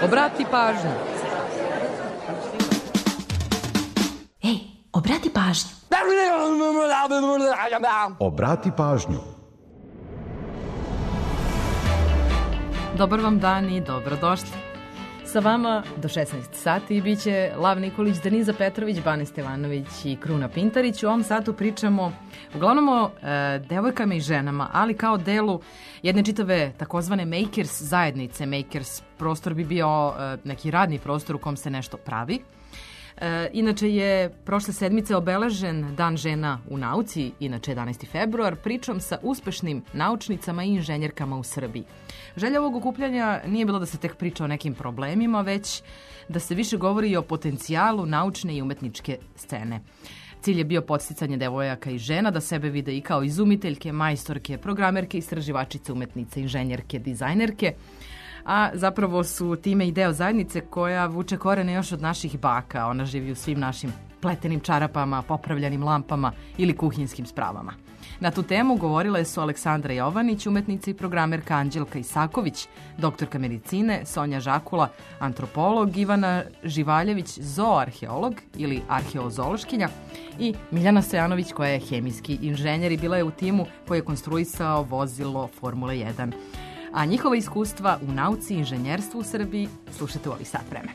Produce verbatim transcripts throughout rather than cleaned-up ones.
Obrati pažnju. Ej, obrati pažnju. Obrati pažnju. Dobar vam dan i dobrodošli. Sa vama do šesnaest sati bit će Lav Nikolić, Deniza Petrović, Bane Stevanović i Kruna Pintarić. U ovom satu pričamo uglavnom o e, devojkama i ženama, ali kao delu jedne čitave takozvane makers zajednice. Makers prostor bi bio e, neki radni prostor u kom se nešto pravi. E, inače je prošle sedmice obeležen Dan žena u nauci, inače jedanaesti februar, pričom sa uspešnim naučnicama i inženjerkama u Srbiji. Želja ovog okupljanja nije bilo da se tek priča o nekim problemima, već da se više govori o potencijalu naučne i umetničke scene. Cilj je bio podsticanje devojaka i žena da sebe vide i kao izumiteljke, majstorke, programerke, istraživačice, umetnice, inženjerke, dizajnerke, a zapravo su time i deo zajednice koja vuče korene još od naših baka. Ona živi u svim našim pletenim čarapama, popravljanim lampama ili kuhinskim spravama. Na tu temu govorile su Aleksandra Jovanić, umetnica i programerka, Anđelka Isaković, doktorka medicine, Sonja Žakula, antropolog, Ivana Živaljević, zooarheolog ili arheozološkinja i Miljana Stojanović koja je hemijski inženjer i bila je u timu koji je konstruisao vozilo Formule jedan. A njihova iskustva u nauci i inženjerstvu u Srbiji slušate u ovih sat vremena.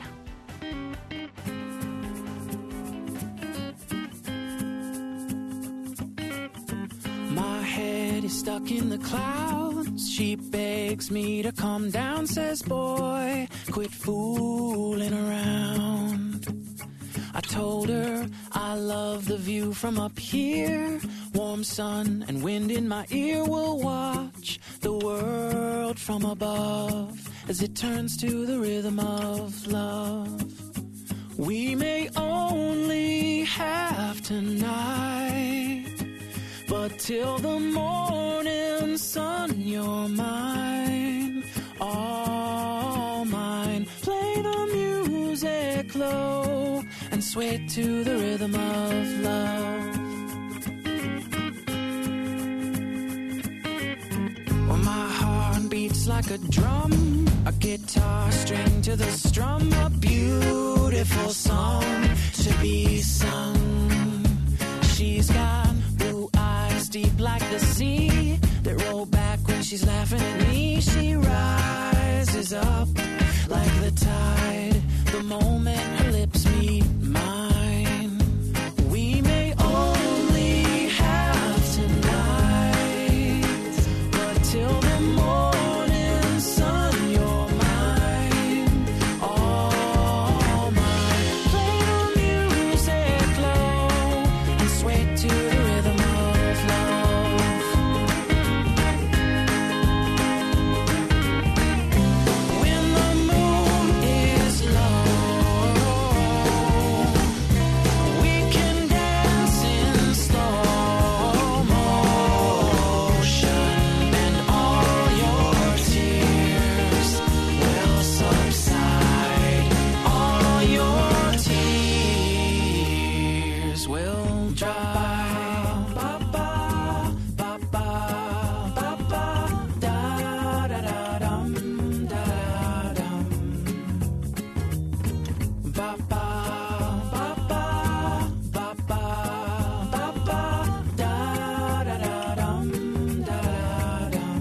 My head is stuck in the clouds. She begs me to calm down, says, boy, quit fooling around. I told her I love the view from up here. Warm sun and wind in my ear, will watch the world from above as it turns to the rhythm of love. We may only have tonight, but till the morning sun, you're mine, all mine. Play the music low and sway to the rhythm of love. Well, my heart beats like a drum, a guitar string to the strum, a beautiful song to be sung. She's got blue eyes deep like the sea that roll back when she's laughing at me. She rises up like the tide the moment her lips meet mine. We may only have tonight, but till the morning sun, you're mine, all mine. Play the music low and sway to the rhythm of love. When the moon is low, we can dance in slow motion, and all your tears will subside. All your tears will dry. Ba ba ba ba ba ba da da da dum da da dum. Ba ba ba ba ba ba ba ba da da da dum da da dum.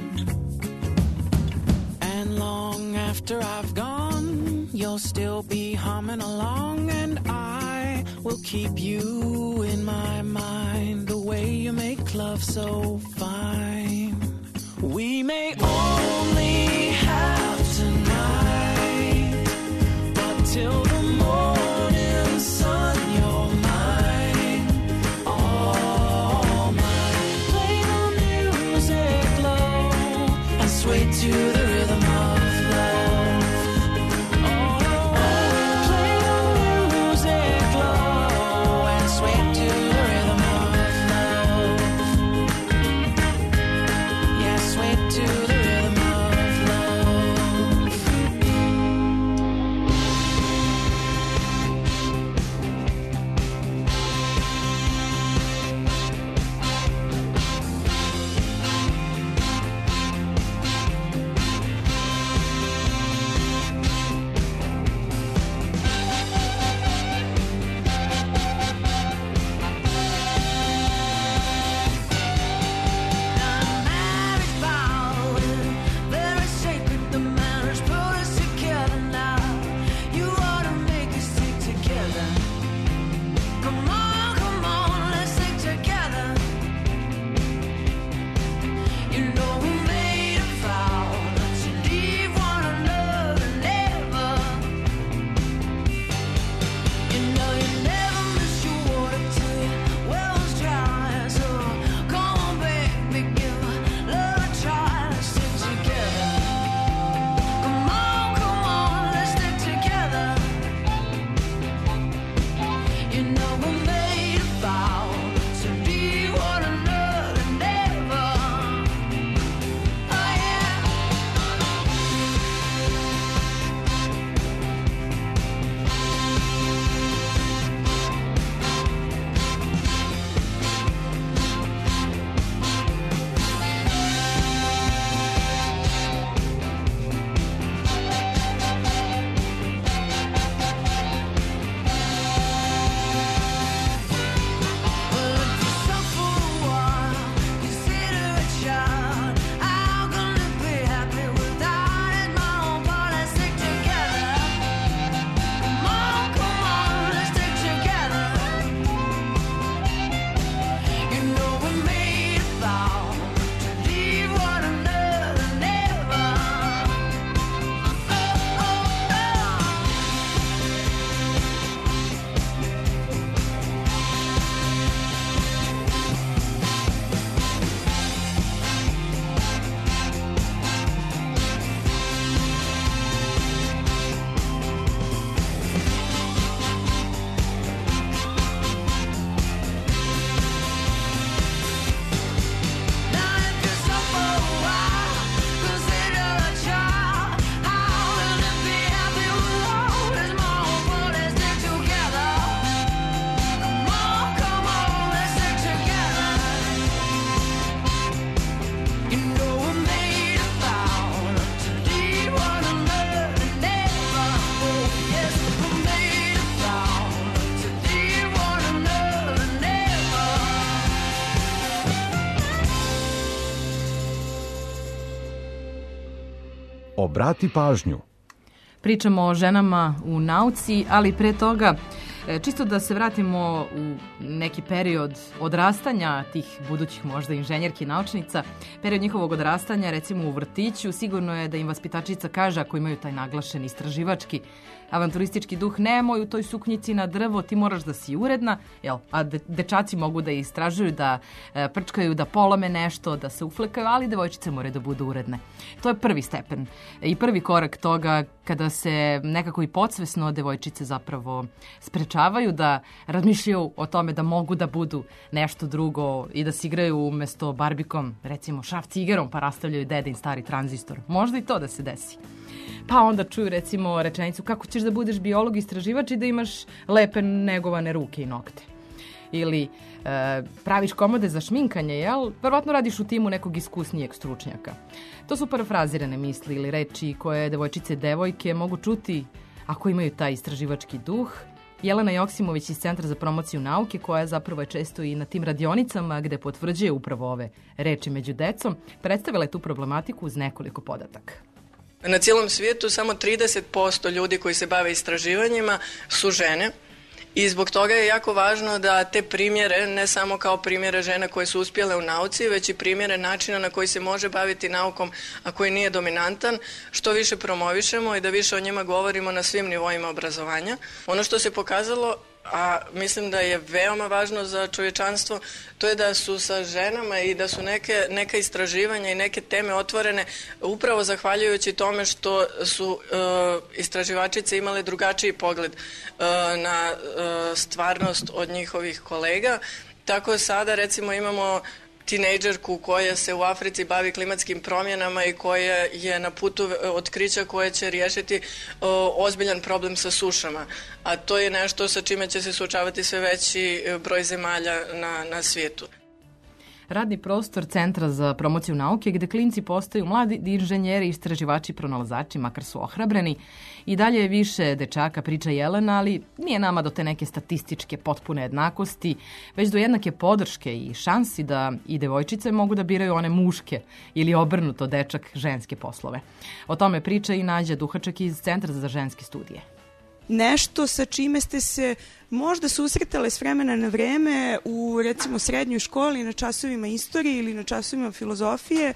And long after I've gone, you'll still be humming along, and I will keep you in my mind, the way you make love so fine. We may only have tonight, but till the morning sun, you're mine, all mine. Play the music low and sway to the rhythm of love. Oh, play the music low and sway to the rhythm of love. Yeah, sway to the rhythm of love. Obrati pažnju. Pričamo o ženama u nauci, ali pre toga čisto da se vratimo u neki period odrastanja tih budućih možda inženjerki i naučnica. Period njihovog odrastanja, recimo u vrtiću, sigurno je da im vaspitačica kaže, ako imaju taj naglašen istraživački, avanturistički duh, nemoj u toj suknjici na drvo, ti moraš da si uredna, jel? A de, dečaci mogu da istražuju, da e, prčkaju, da polome nešto, da se uflekaju, ali devojčice moraju da budu uredne. To je prvi stepen i prvi korak toga kada se nekako i podsvesno devojčice zapravo sprečavaju da razmišljaju o tome da mogu da budu nešto drugo i da se igraju umesto barbikom, recimo šraf cigerom, pa rastavljaju dedin stari tranzistor. Možda i to da se desi. Pa onda čuju recimo rečenicu kako ćeš da budeš biolog istraživač i da imaš lepe negovane ruke i nokte. Ili e, praviš komode za šminkanje, jel? Verovatno radiš u timu nekog iskusnijeg stručnjaka. To su parafrazirane misli ili reči koje devojčice i devojke mogu čuti ako imaju taj istraživački duh. Jelena Joksimović iz Centra za promociju nauke, koja zapravo je često i na tim radionicama gde potvrđuje upravo ove reči među decom, predstavila je tu problematiku uz nekoliko podataka. Na cijelom svijetu samo trideset posto ljudi koji se bave istraživanjima su žene i zbog toga je jako važno da te primjere, ne samo kao primjere žena koje su uspjele u nauci, već i primjere načina na koji se može baviti naukom, a koji nije dominantan, što više promovišemo i da više o njima govorimo na svim nivoima obrazovanja. Ono što se pokazalo, a mislim da je veoma važno za čovječanstvo, to je da su sa ženama i da su neke, neka istraživanja i neke teme otvorene upravo zahvaljujući tome što su uh, istraživačice imale drugačiji pogled uh, na uh, stvarnost od njihovih kolega. Tako sada recimo imamo tinejdžerku koja se u Africi bavi klimatskim promjenama i koja je na putu otkrića koje će riješiti o, ozbiljan problem sa sušama. A to je nešto sa čime će se suočavati sve veći broj zemalja na, na svijetu. Radni prostor Centra za promociju nauke gde klinci postaju mladi inženjeri, istraživači, pronalazači, makar su ohrabreni. I dalje je više dečaka, priča Jelena, ali nije nama do te neke statističke potpune jednakosti, već do jednake podrške i šansi da i devojčice mogu da biraju one muške ili obrnuto dečak ženske poslove. O tome priča i Nađa Duhačak iz Centra za ženske studije. Nešto sa čime ste se možda susretale s vremena na vreme u recimo srednjoj školi na časovima istorije ili na časovima filozofije.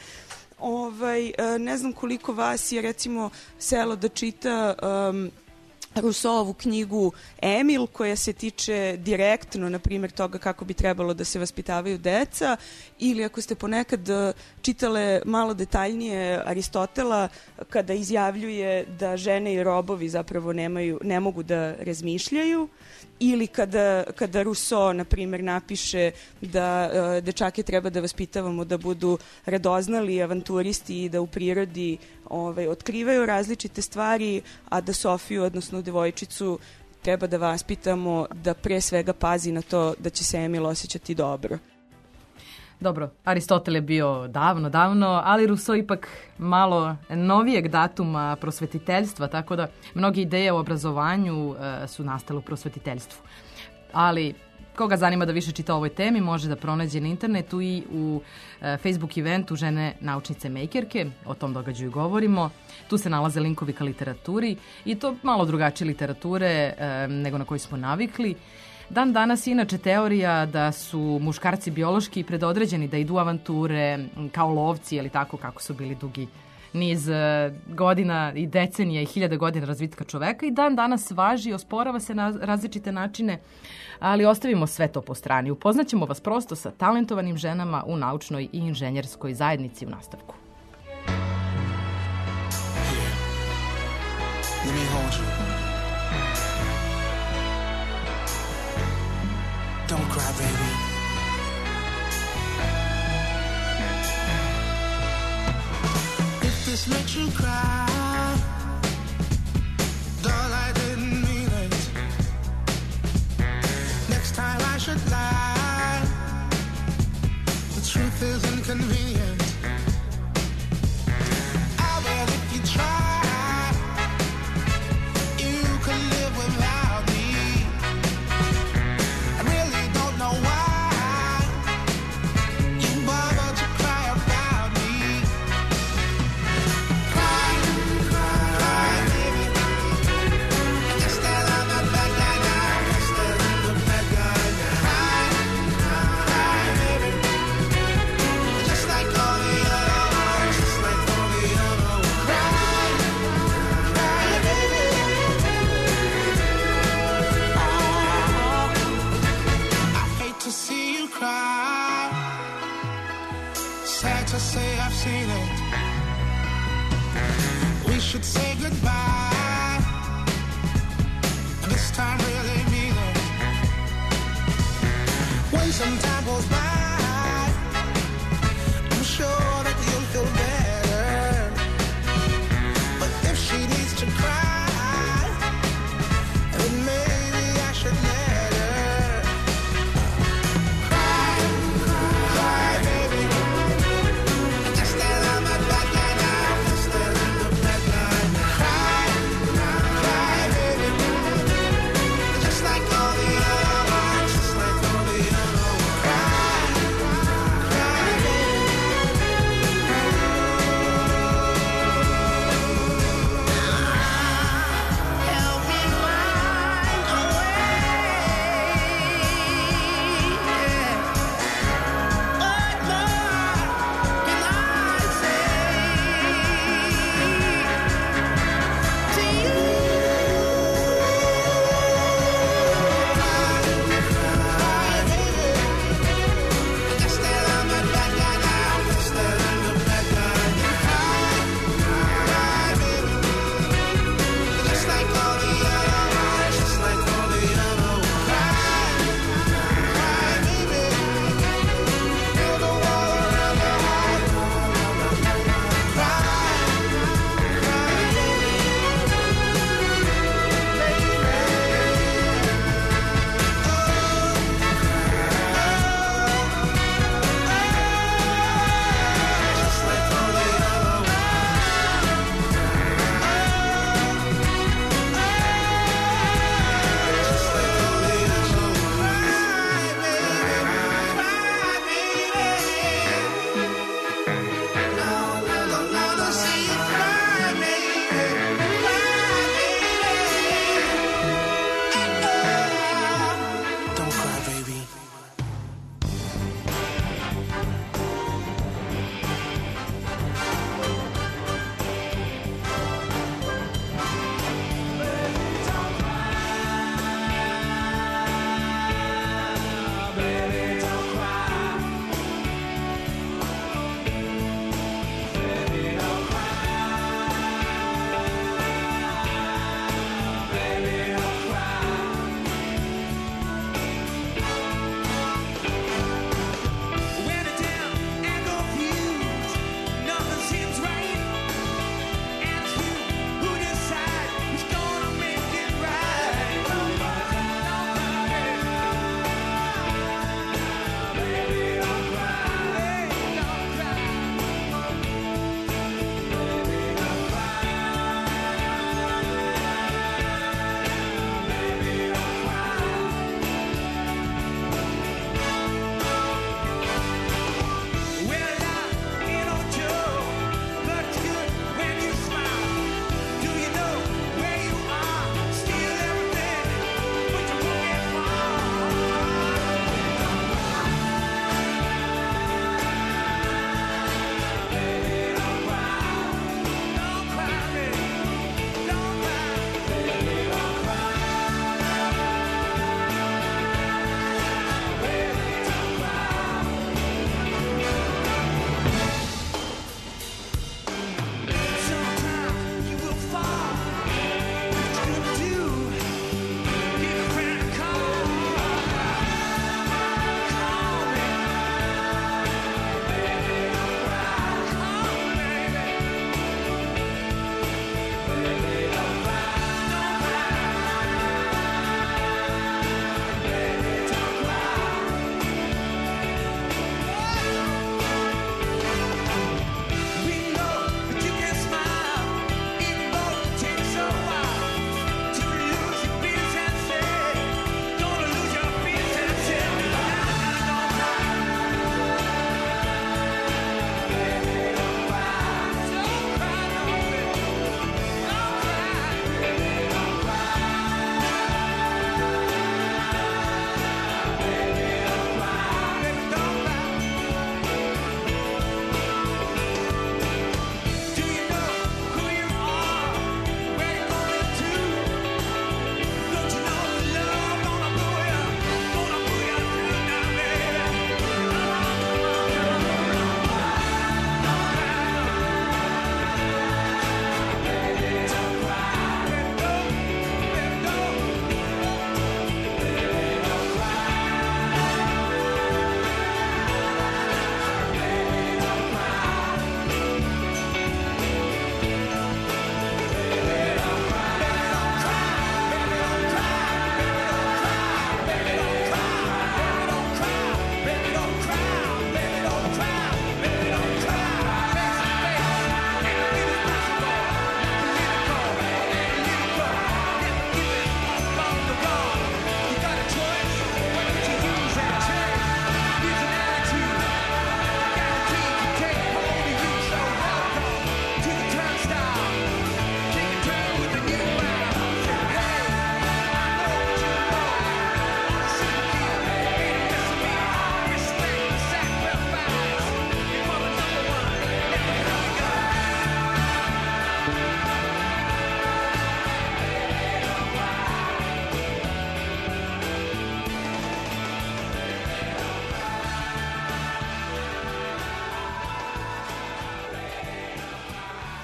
Ovaj, ne znam koliko vas je recimo selo da čita um, Rousseauovu knjigu Emil, koja se tiče direktno, na primjer, toga kako bi trebalo da se vaspitavaju deca, ili ako ste ponekad čitale malo detaljnije Aristotela kada izjavljuje da žene i robovi zapravo nemaju, ne mogu da razmišljaju, ili kada, kada Rousseau, na primjer, napiše da uh, dečake treba da vaspitavamo da budu radoznali avanturisti i da u prirodi ovaj, otkrivaju različite stvari, a da Sofiju, odnosno devojčicu, treba da vaspitamo da pre svega pazi na to da će se Emil osjećati dobro. Dobro, Aristotel je bio davno, davno, ali Rousseau ipak malo novijeg datuma prosvetiteljstva, tako da mnoge ideje o obrazovanju e, su nastale u prosvetiteljstvu. Ali koga zanima da više čita o ovoj temi, može da pronađe na internetu i u e, Facebook eventu Žene naučnice makerke, o tom događaju govorimo. Tu se nalaze linkovi ka literaturi i to malo drugačije literature e, nego na koju smo navikli. Dan danas je inače teorija da su muškarci biološki predodređeni da idu avanture kao lovci ili tako kako su bili dugi niz godina i decenija i hiljada godina razvitka čoveka i dan danas važi, osporava se na različite načine, ali ostavimo sve to po strani. Upoznaćemo vas prosto sa talentovanim ženama u naučnoj i inženjerskoj zajednici u nastavku. Let me hold you. Don't cry, baby. If this makes you cry, doll, I didn't mean it. Next time I should lie. The truth is inconvenient. I bet if you try, you could live without me. I really don't know why you bother to cry about me. Cry we should say goodbye. This time really mean it. When some time goes by, I'm sure that you'll feel better. But if she needs to cry, then maybe I should let her cry, cry, baby. Just let out that bad line now. Just let out the bad line. Cry, cry, baby. Just like all the other ones. Just like all the other ones.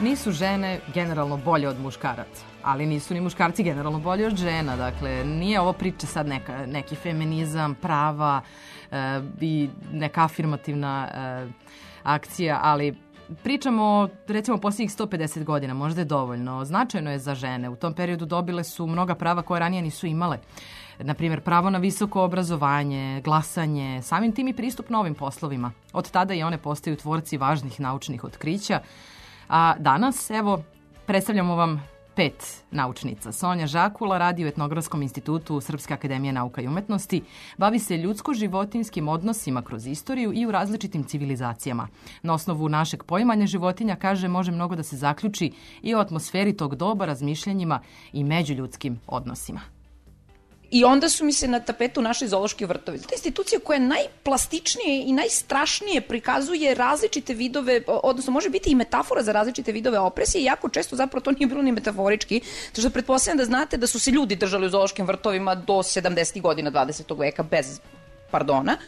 Nisu žene generalno bolje od muškaraca, ali nisu ni muškarci generalno bolji od žena. Dakle, nije ovo priča sad neka, neki feminizam, prava e, i neka afirmativna e, akcija, ali pričamo recimo posljednjih sto pedeset godina, možda je dovoljno. Značajno je za žene. U tom periodu dobile su mnoga prava koje ranije nisu imale. Naprimjer, pravo na visoko obrazovanje, glasanje, samim tim i pristup novim poslovima. Od tada i one postaju tvorci važnih naučnih otkrića. A danas, evo, predstavljamo vam pet naučnica. Sonja Žakula radi u Etnografskom institutu Srpske akademije nauka i umetnosti, bavi se ljudsko-životinjskim odnosima kroz istoriju i u različitim civilizacijama. Na osnovu našeg poimanja životinja, kaže, može mnogo da se zaključi i o atmosferi tog doba, razmišljanjima i međuljudskim odnosima. I onda su mi se na tapetu našli zoološki vrtovi. To je institucija koja najplastičnije i najstrašnije prikazuje različite vidove, odnosno može biti i metafora za različite vidove opresije, i jako često zapravo to nije bilo ni metaforički, to što pretpostavljam da znate da su se ljudi držali u zoološkim vrtovima do sedamdesetih godina dvadesetog veka bez pardona.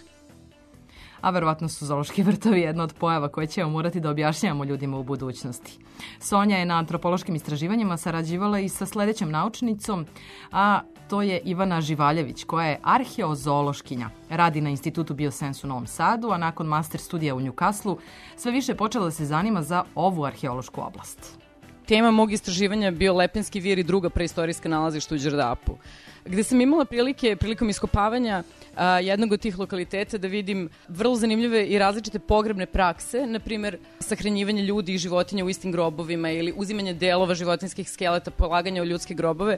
A verovatno su zoološki vrtovi jedna od pojava koje ćemo morati da objašnjavamo ljudima u budućnosti. Sonja je na antropološkim istraživanjima sarađivala i sa sledećom naučnicom, a to je Ivana Živaljević, koja je arheozoološkinja. Radi na Institutu Biosens u Novom Sadu, a nakon master studija u Newcastleu sve više počela da se zanima za ovu arheološku oblast. Tema mog istraživanja je bio Lepenski vir i druga preistorijska nalazišta u Đerdapu, gde sam imala prilike prilikom iskopavanja a, jednog od tih lokaliteta da vidim vrlo zanimljive i različite pogrebne prakse, na primer sahranjivanje ljudi i životinja u istim grobovima ili uzimanje delova životinjskih skeleta, polaganja u ljudske grobove.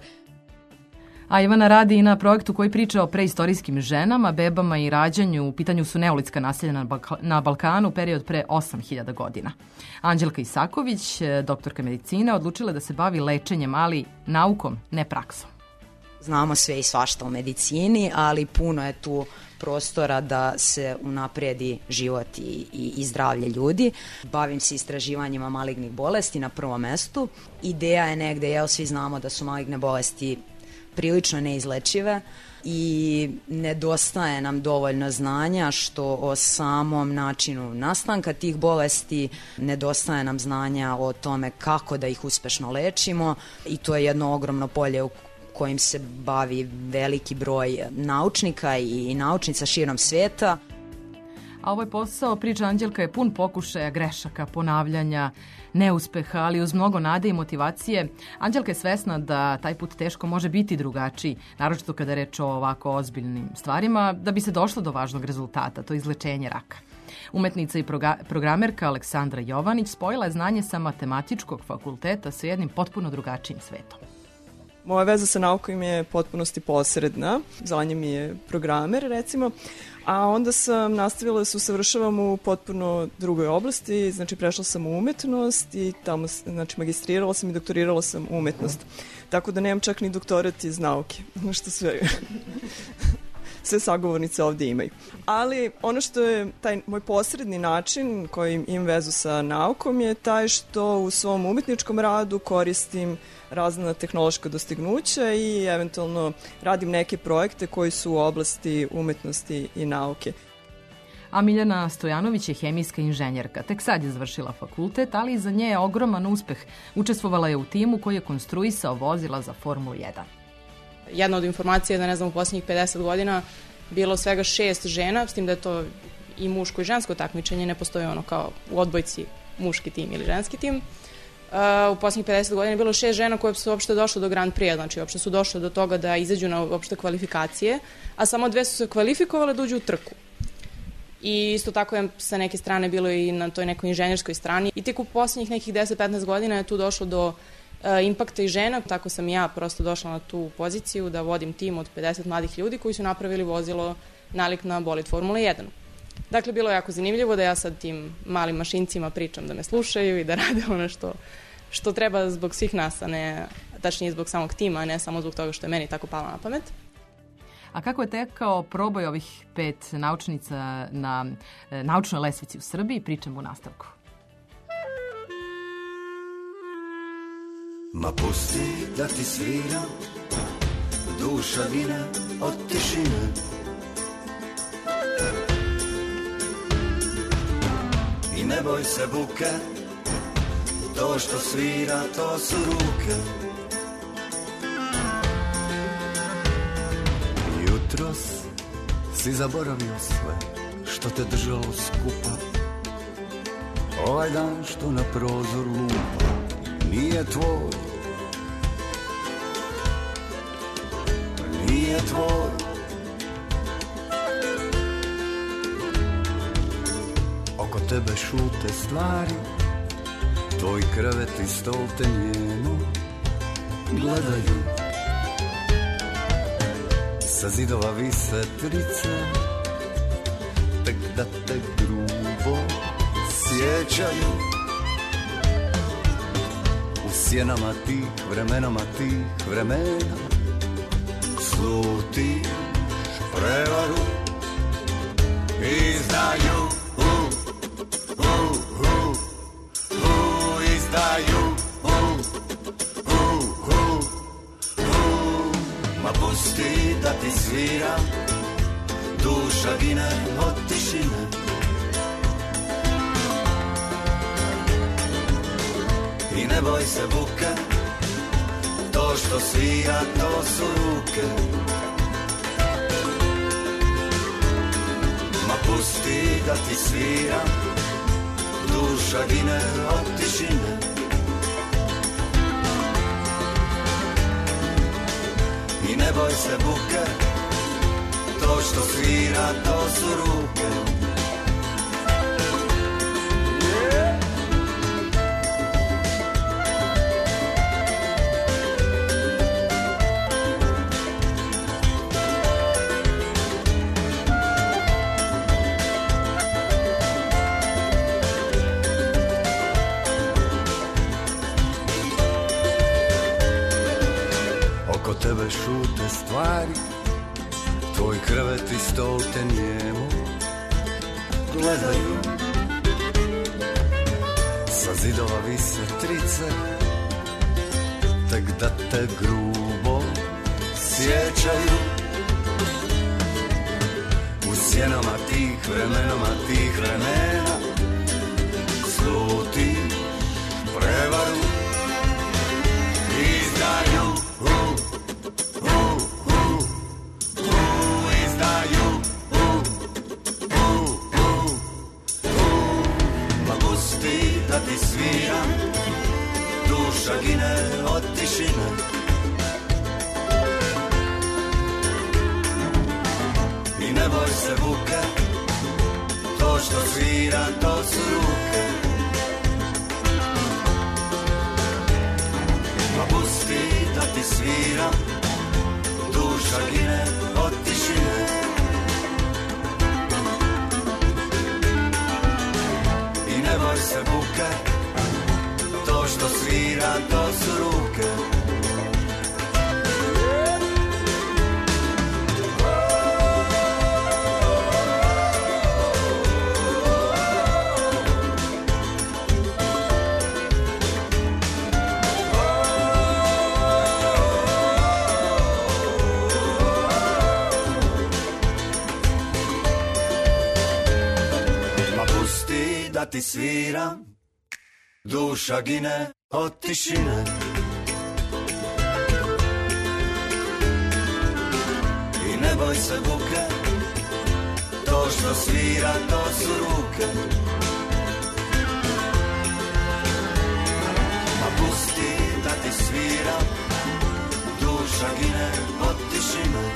A Ivana radi i na projektu koji priča o preistorijskim ženama, bebama i rađanju. U pitanju su neolitska naselja na, Balka, na Balkanu, period pre osam hiljada godina. Anđelka Isaković, doktorka medicine, odlučila da se bavi lečenjem, ali naukom, ne praksom. Znamo sve i svašta o medicini, ali puno je tu prostora da se unapredi život i, i, i zdravlje ljudi. Bavim se istraživanjima malignih bolesti na prvom mestu. Ideja je negde, jel, svi znamo da su maligne bolesti prilično neizlečive i nedostaje nam dovoljno znanja što o samom načinu nastanka tih bolesti, nedostaje nam znanja o tome kako da ih uspešno lečimo i to je jedno ogromno polje u kojim se bavi veliki broj naučnika i naučnica širom sveta. A ovaj posao, priča Anđelka, je pun pokušaja, grešaka, ponavljanja, neuspeha, ali uz mnogo nade i motivacije. Anđelka je svesna da taj put teško može biti drugačiji, naročito kada je reč o ovako ozbiljnim stvarima, da bi se došlo do važnog rezultata, to je izlečenje raka. Umetnica i programerka Aleksandra Jovanić spojila je znanje sa matematičkog fakulteta sa jednim potpuno drugačijim svetom. Moja veza sa naukom je potpunosti posredna, zvanje mi je programer recimo, a onda sam nastavila da se usavršavam u potpuno drugoj oblasti, znači prešla sam u umetnost i tamo znači, magistrirala sam i doktorirala sam u umetnost. Tako da nemam čak ni doktorat iz nauke, što sve, sve sagovornice ovde imaju. Ali ono što je taj moj posredni način koji imam vezu sa naukom je taj što u svom umetničkom radu koristim razna tehnološka dostignuća i eventualno radim neke projekte koji su u oblasti umetnosti i nauke. A Miljana Stojanović je hemijska inženjerka. Tek sad je završila fakultet, ali iza nje je ogroman uspeh. Učestvovala je u timu koji je konstruisao vozila za Formulu jedan. Jedna od informacija je da, ne znam, u posljednjih pedeset godina bilo svega šest žena, s tim da je to i muško i žensko takmičenje, ne postoji ono kao u odbojci muški tim ili ženski tim. Uh, u posljednjih pedeset godina je bilo šest žena koje su uopšte došle do Grand Prix, znači uopšte su došle do toga da izađu na uopšte kvalifikacije, a samo dve su se kvalifikovale da uđu u trku. I isto tako je sa neke strane bilo i na toj nekoj inženjerskoj strani. I tek u posljednjih nekih deset do petnaest godina je tu došlo do uh, impakta i žena, tako sam i ja prosto došla na tu poziciju da vodim tim od pedeset mladih ljudi koji su napravili vozilo nalik na bolid Formule jedan. Dakle, bilo je jako zanimljivo da ja sad tim malim mašincima pričam da me slušaju i da rade ono što, što treba zbog svih nas, a ne, tačnije zbog samog tima, a ne samo zbog toga što je meni tako palo na pamet. A kako je tekao proboj ovih pet naučnica na e, naučnoj lesvici u Srbiji, pričamo u nastavku. Ma pusti da ti svira duša vina od tišine. I ne boj se buke, To što svira, to su ruke. Jutros si zaboravio sve što te držalo skupa. Ovaj dan što na prozor lupa nije tvoj, nije tvoj. Oko tebe šute stvari, tvoj krevet i stol te njeno gledaju. Sa zidova vise trice, tek da te grubo sjećaju. U sjenama tih vremenama tih vremena slutiš prevaru. Izdaju, uh, uh, uh, uh, izdaju, uh, uh, uh, uh. Ma pusti da ti svira, duša gine od tišine. I ne boj se buke, to što svira, to su ruke. Ma pusti da ti svira, duša gine od tišine. I ne boj se buke, to što svira, to su ruke. Oko tebe šute stvari, tvoj krevet i stol te njemo gledaju. Sa zidova vise trice, tek da te grubo sjećaju. U sjenama tih vremenama tih vremena sluti prevaru. Izdaju, uh, uh, uh, uh, izdaju, uh, uh, uh, uh. Ma pusti da ti svira, duša gine od tišine. I ne boj se buke, to što svira, to su ruke. Ma pusti da ti svira, duša gine od tišine. I ne boj se buke, to što svira, to su ruke. Da ti svira, duša gine od tišine. I ne boj se buke, to što svira, to su ruke. Ma pusti da ti svira, duša gine od tišine.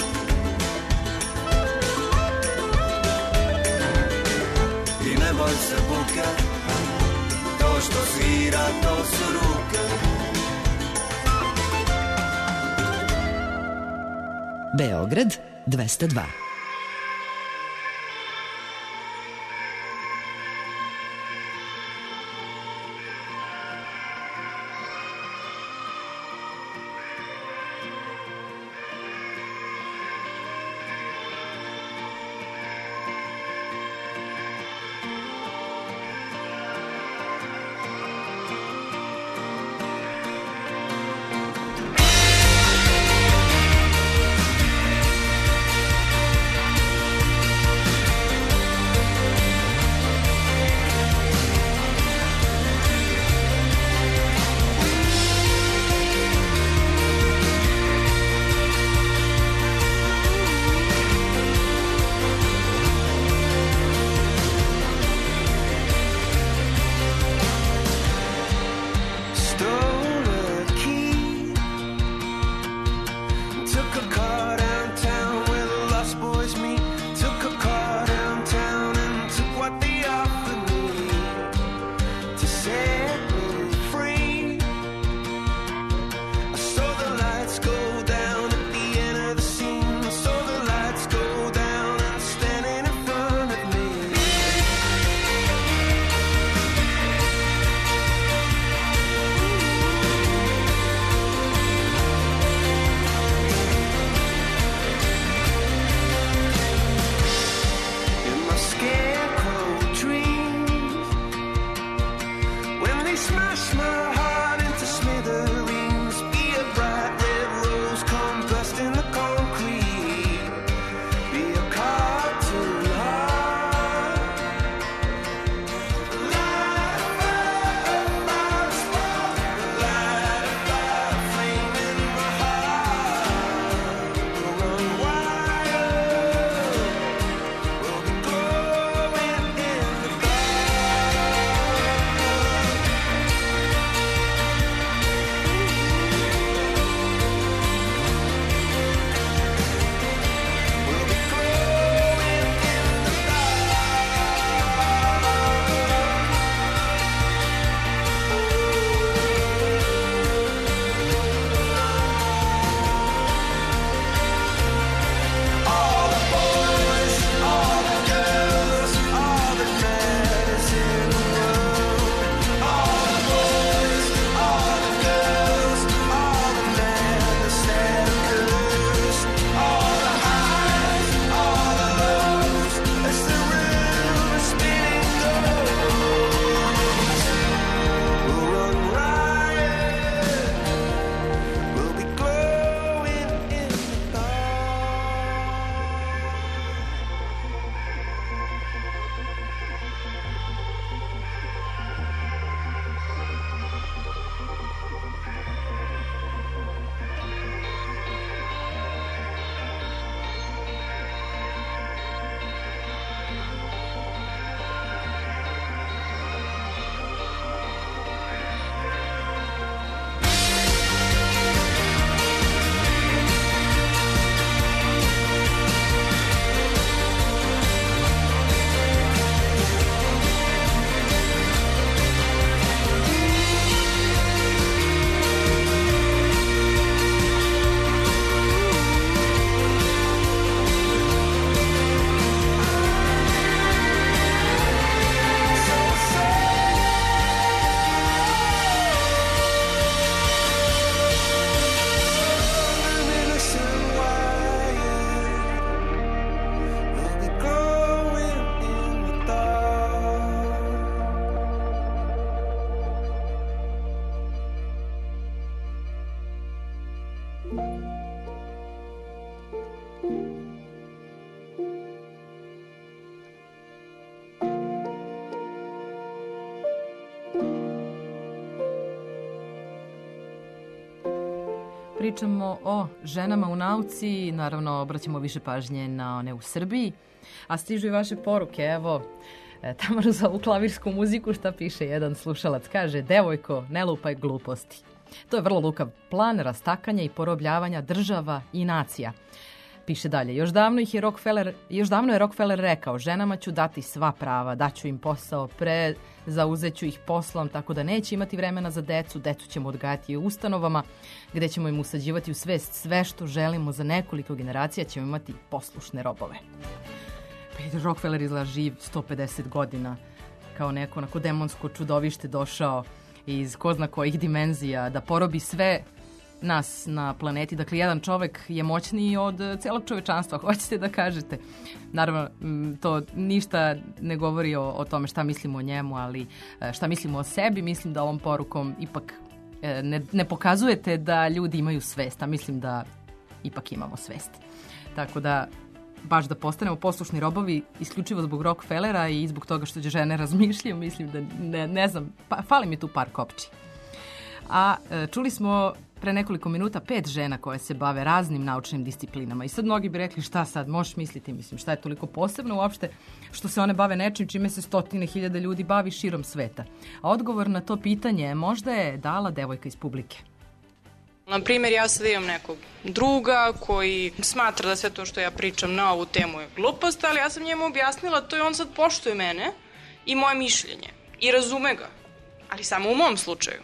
I ne boj se buke, to što svira, to su ruke. Beograd dvesta dva. Pričamo o ženama u nauci, naravno obraćamo više pažnje na one u Srbiji, a stižu i vaše poruke. Evo, Tamaru za ovu klavirsku muziku šta piše jedan slušalac. Kaže, devojko, ne lupaj gluposti. To je vrlo lukav plan rastakanja i porobljavanja država i nacija. Piše dalje, još davno, ih je Rockefeller, još davno je Rockefeller rekao, ženama ću dati sva prava, daću im posao, pre, zauzeću ih poslom, tako da neće imati vremena za decu, decu ćemo odgajati u ustanovama, gde ćemo im usađivati u svest sve što želimo, za nekoliko generacija ćemo imati poslušne robove. Pa Rockefeller izgleda živ sto pedeset godina, kao neko onako demonsko čudovište došao iz ko zna kojih dimenzija, da porobi sve nas na planeti. Dakle, jedan čovek je moćniji od celog čovečanstva, hoćete da kažete. Naravno, to ništa ne govori o, o tome šta mislimo o njemu, ali šta mislimo o sebi. Mislim da ovom porukom ipak ne, ne pokazujete da ljudi imaju svest, a mislim da ipak imamo svest. Tako da, baš da postanemo poslušni robovi isključivo zbog Rockefellera i zbog toga što žene razmišljaju, mislim da, ne, ne znam, pa, fali mi tu par kopči. A čuli smo pre nekoliko minuta pet žena koje se bave raznim naučnim disciplinama i sad mnogi bi rekli šta sad, možeš misliti, mislim, šta je toliko posebno uopšte što se one bave nečim čime se stotine hiljada ljudi bavi širom sveta. A odgovor na to pitanje možda je dala devojka iz publike. Na primjer, ja sad imam nekog druga koji smatra da sve to što ja pričam na ovu temu je glupost, ali ja sam njemu objasnila to i on sad poštuje mene i moje mišljenje i razume ga, ali samo u mom slučaju.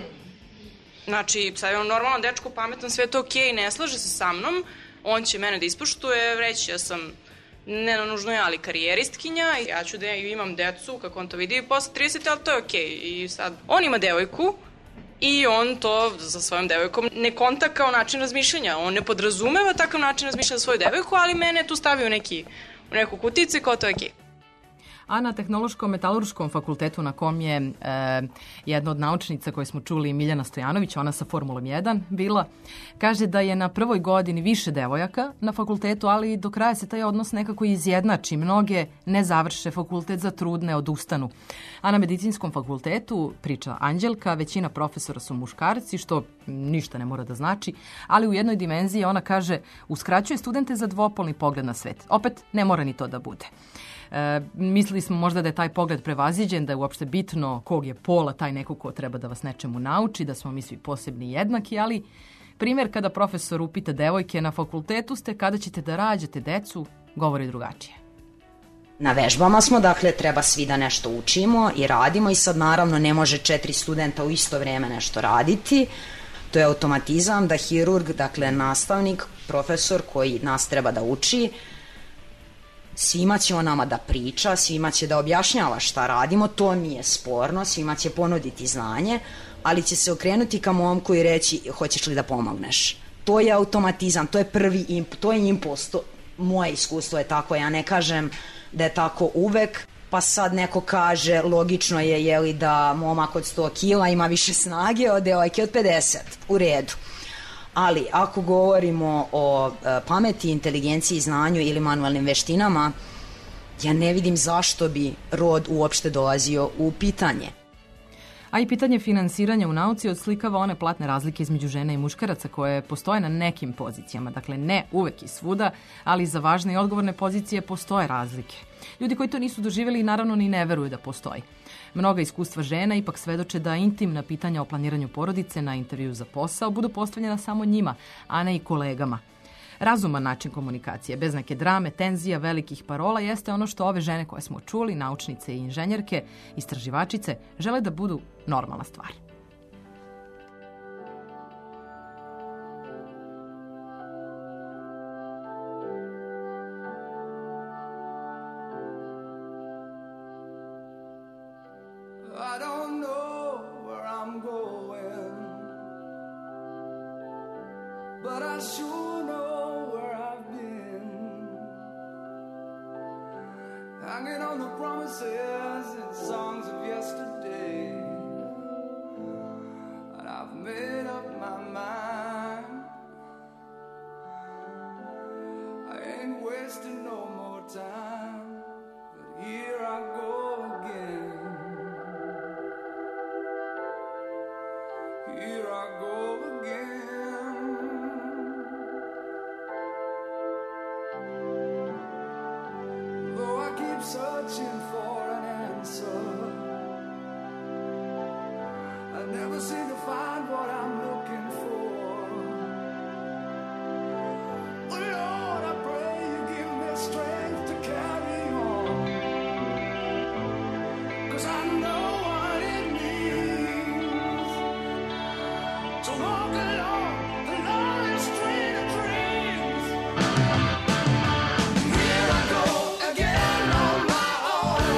Znači, sad je on normalno dečko, pametan, sve to okej, ne slaže se sa mnom, on će mene da ispoštuje, reći ja sam ne nužno ja, ali karijeristkinja, i ja ću da imam decu, kako on to vidi, posle trideset, ali to je okej. I sad, on ima devojku i on to sa svojom devojkom ne konta kao način razmišljanja, on ne podrazumeva takav način razmišljanja za svoju devojku, ali mene tu stavio neki, u neku kuticu i kao to je okej. A na Tehnološkom metalurškom fakultetu na kom je e, jedna od naučnica koje smo čuli, Miljana Stojanović, ona sa Formulom jedan bila, kaže da je na prvoj godini više devojaka na fakultetu, ali do kraja se taj odnos nekako izjednači. Mnoge ne završe fakultet za trudne, odustanu. A na medicinskom fakultetu, priča Anđelka, većina profesora su muškarci, što ništa ne mora da znači, ali u jednoj dimenziji ona kaže uskraćuje studente za dvopolni pogled na svet. Opet ne mora ni to da bude. E, mislili smo možda da je taj pogled prevaziđen, da je uopšte bitno kog je pola taj neko ko treba da vas nečemu nauči, da smo mi svi posebni i jednaki, ali primjer kada profesor upita devojke na fakultetu ste kada ćete da rađate decu, govori drugačije. Na vežbama smo, dakle, treba svi da nešto učimo i radimo i sad naravno ne može četiri studenta u isto vrijeme nešto raditi. To je automatizam da hirurg, dakle nastavnik, profesor koji nas treba da uči, svima će on nama da priča, svima će da objašnjava šta radimo, to nije sporno, svima će ponuditi znanje, ali će se okrenuti ka momku i reći hoćeš li da pomogneš. To je automatizam, to je prvi imp, to je impuls, to, moje iskustvo je tako, ja ne kažem da je tako uvek, pa sad neko kaže logično je, jeli, da momak od sto kila ima više snage od devojke od pedeset, u redu. Ali ako govorimo o e, pameti, inteligenciji, znanju ili manualnim veštinama, ja ne vidim zašto bi rod uopšte dolazio u pitanje. A i pitanje finansiranja u nauci odslikava one platne razlike između žena i muškaraca koje postoje na nekim pozicijama. Dakle, ne uvek i svuda, ali za važne i odgovorne pozicije postoje razlike. Ljudi koji to nisu doživjeli naravno ni ne veruju da postoji. Mnoga iskustva žena ipak svedoče da intimna pitanja o planiranju porodice na intervju za posao budu postavljena samo njima, a ne i kolegama. Razuman način komunikacije, bez neke drame, tenzija, velikih parola, jeste ono što ove žene koje smo čuli, naučnice i inženjerke, istraživačice, žele da budu normalna stvar. I don't know where I'm going, but I sure know where I've been. Hanging on the promises and songs of yesterday, and I've made up my mind. wasting no more time, but here I go again. Here I go again. Though I keep searching for an answer, I never seem to find what I'm looking for. Oh Lord, I pray you give me strength to carry on, 'cause I know what it means to walk along the lonely street of dreams. Here I go again on my own.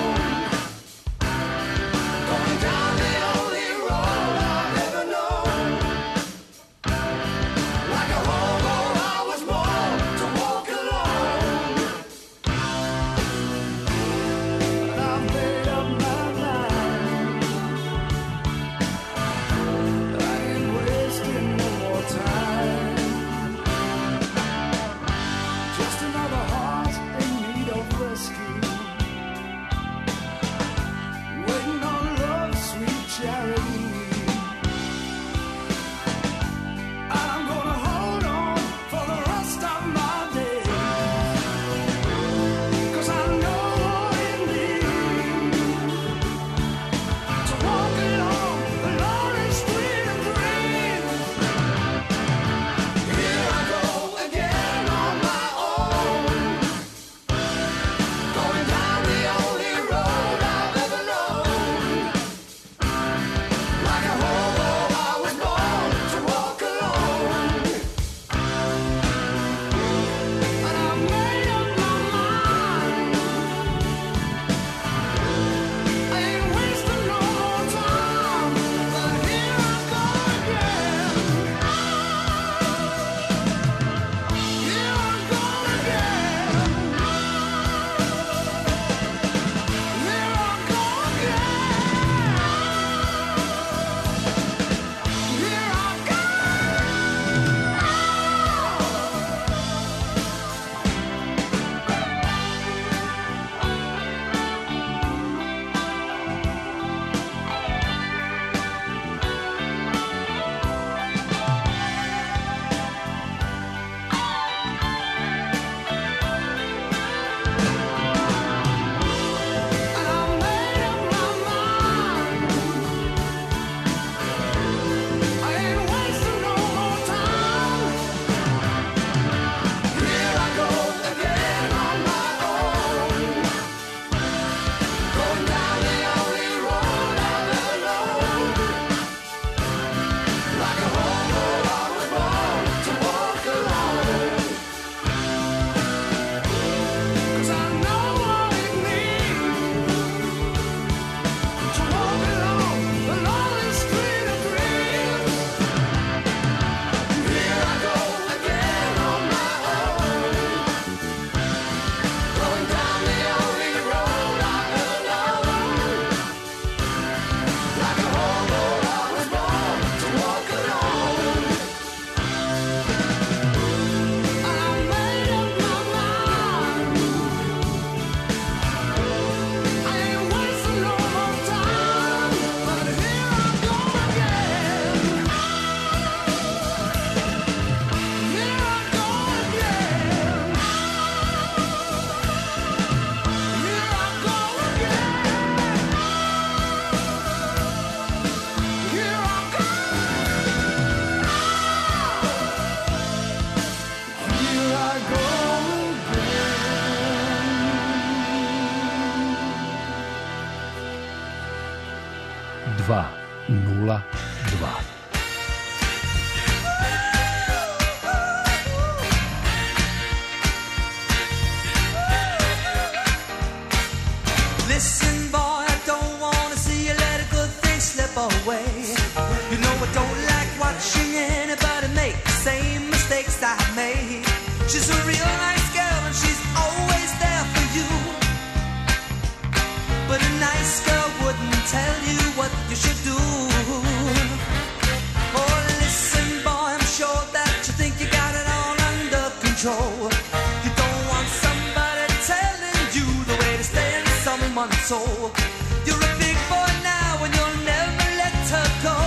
soul. You're a big boy now and you'll never let her go.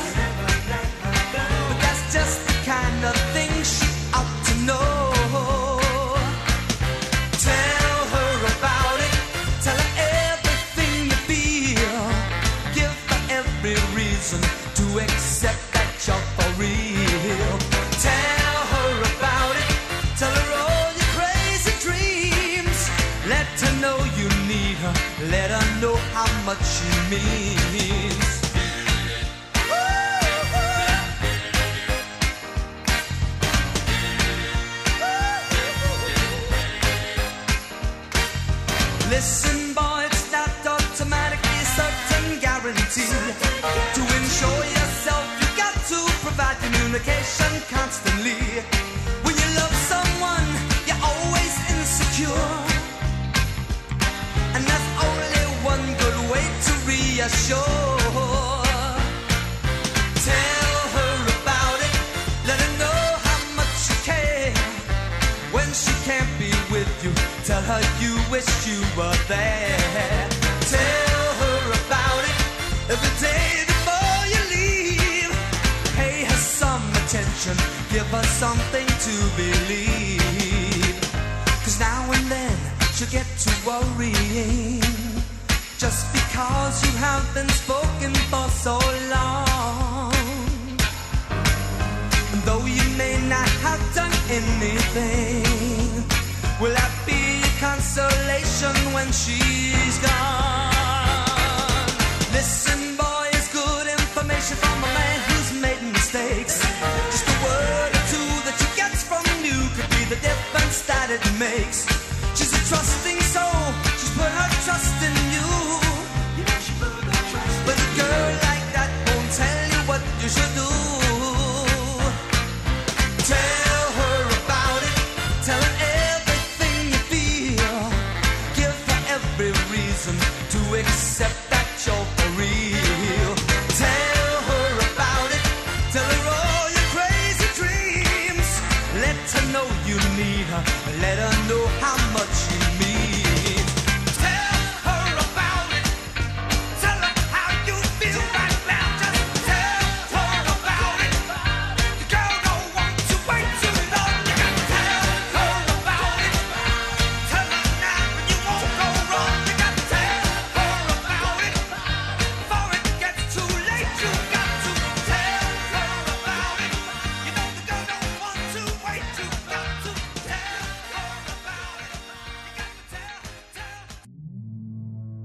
But that's just the kind of thing she ought to know. Tell her about it, tell her everything you feel. Give her every reason to accept that you're for real. Tell her about it, tell her all your crazy dreams. Let her know you need her, let her know how much she means. Listen, boy, it's not automatically certain guarantee. To ensure yourself, you got to provide communication constantly. When you love someone, you're always insecure, and that's only one good way to reassure. Tell her about it, let her know how much you care. When she can't be with you, tell her you wish you were there. Tell her about it every day before you leave. Pay her some attention, give her something to believe. Cause now and then she'll get to worrying, just because you have been spoken for so long. And though you may not have done anything, will that be a consolation when she's gone? Listen, boy, it's good information from a man who's made mistakes. Just a word or two that she gets from you could be the difference that it makes. She's a trusting soul, she's put her trust in you. But a girl like that won't tell you what you should do. Tell her about it, tell her everything you feel. Give her every reason to accept that you're for real. Tell her about it, tell her all your crazy dreams. Let her know you need her, let her know how much you mean. Tell her about it, tell her how you feel right now. Just tell her about it. The girl don't want to wait too long. You gotta tell her about it. Tell her now and you won't go wrong. You gotta tell her about it before it gets too late. You got to tell her about it. You know the girl don't want to wait. You got to tell her about it. You got to tell, tell.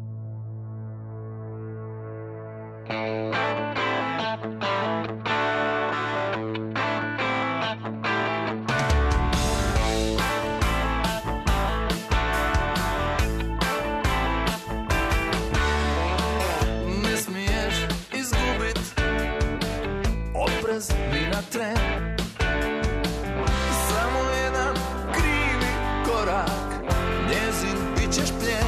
Ne smiješ izgubit oprez ni na tren. Samo jedan krivi korak, njezin bit ćeš plijen.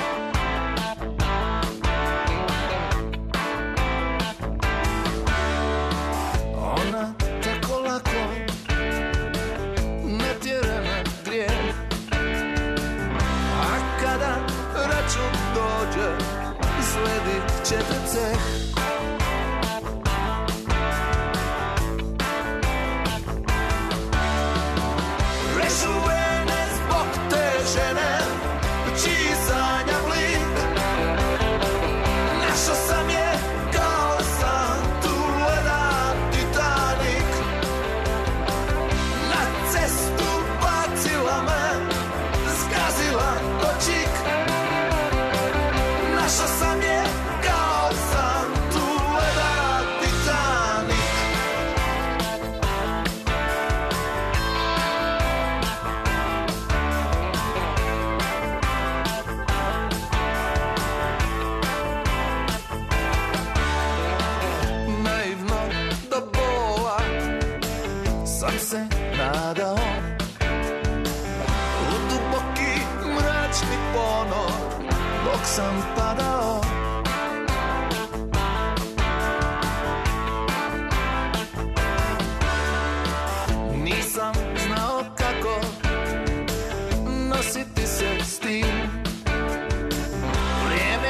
Ona tako lako ne tjera na grijeh, a kada račun dođe, sledit će te ceh. Rešuvene zbog te žene, čiji sanjam lik. Našao sam je kao san, tu leda Titanik. Na cestu bacila me, zgazila ko čik. Našao sam je kao san, tu leda Titanik. Naivno do bola sam se nadao, u duboki mračni ponor dok sam padao. Nisam znao kako nositi se s tim. Vrijeme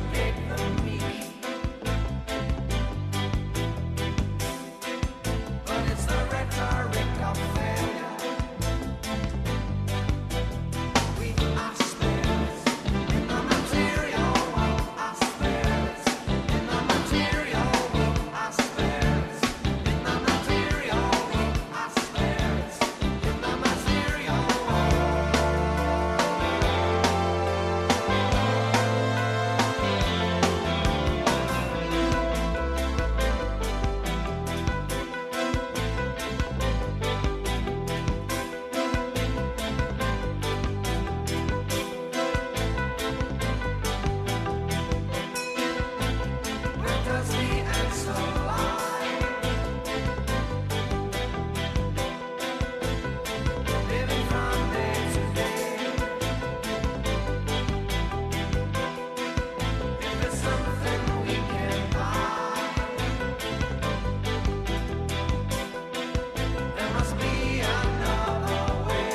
suffocate the meek. But it's the rhetoric of failure. We are spares in the material world, are spares in the material world, are spares in the material world, are spares in the material world. Where does the answer lie? Living from day to day. If it's something we can buy, there must be another way.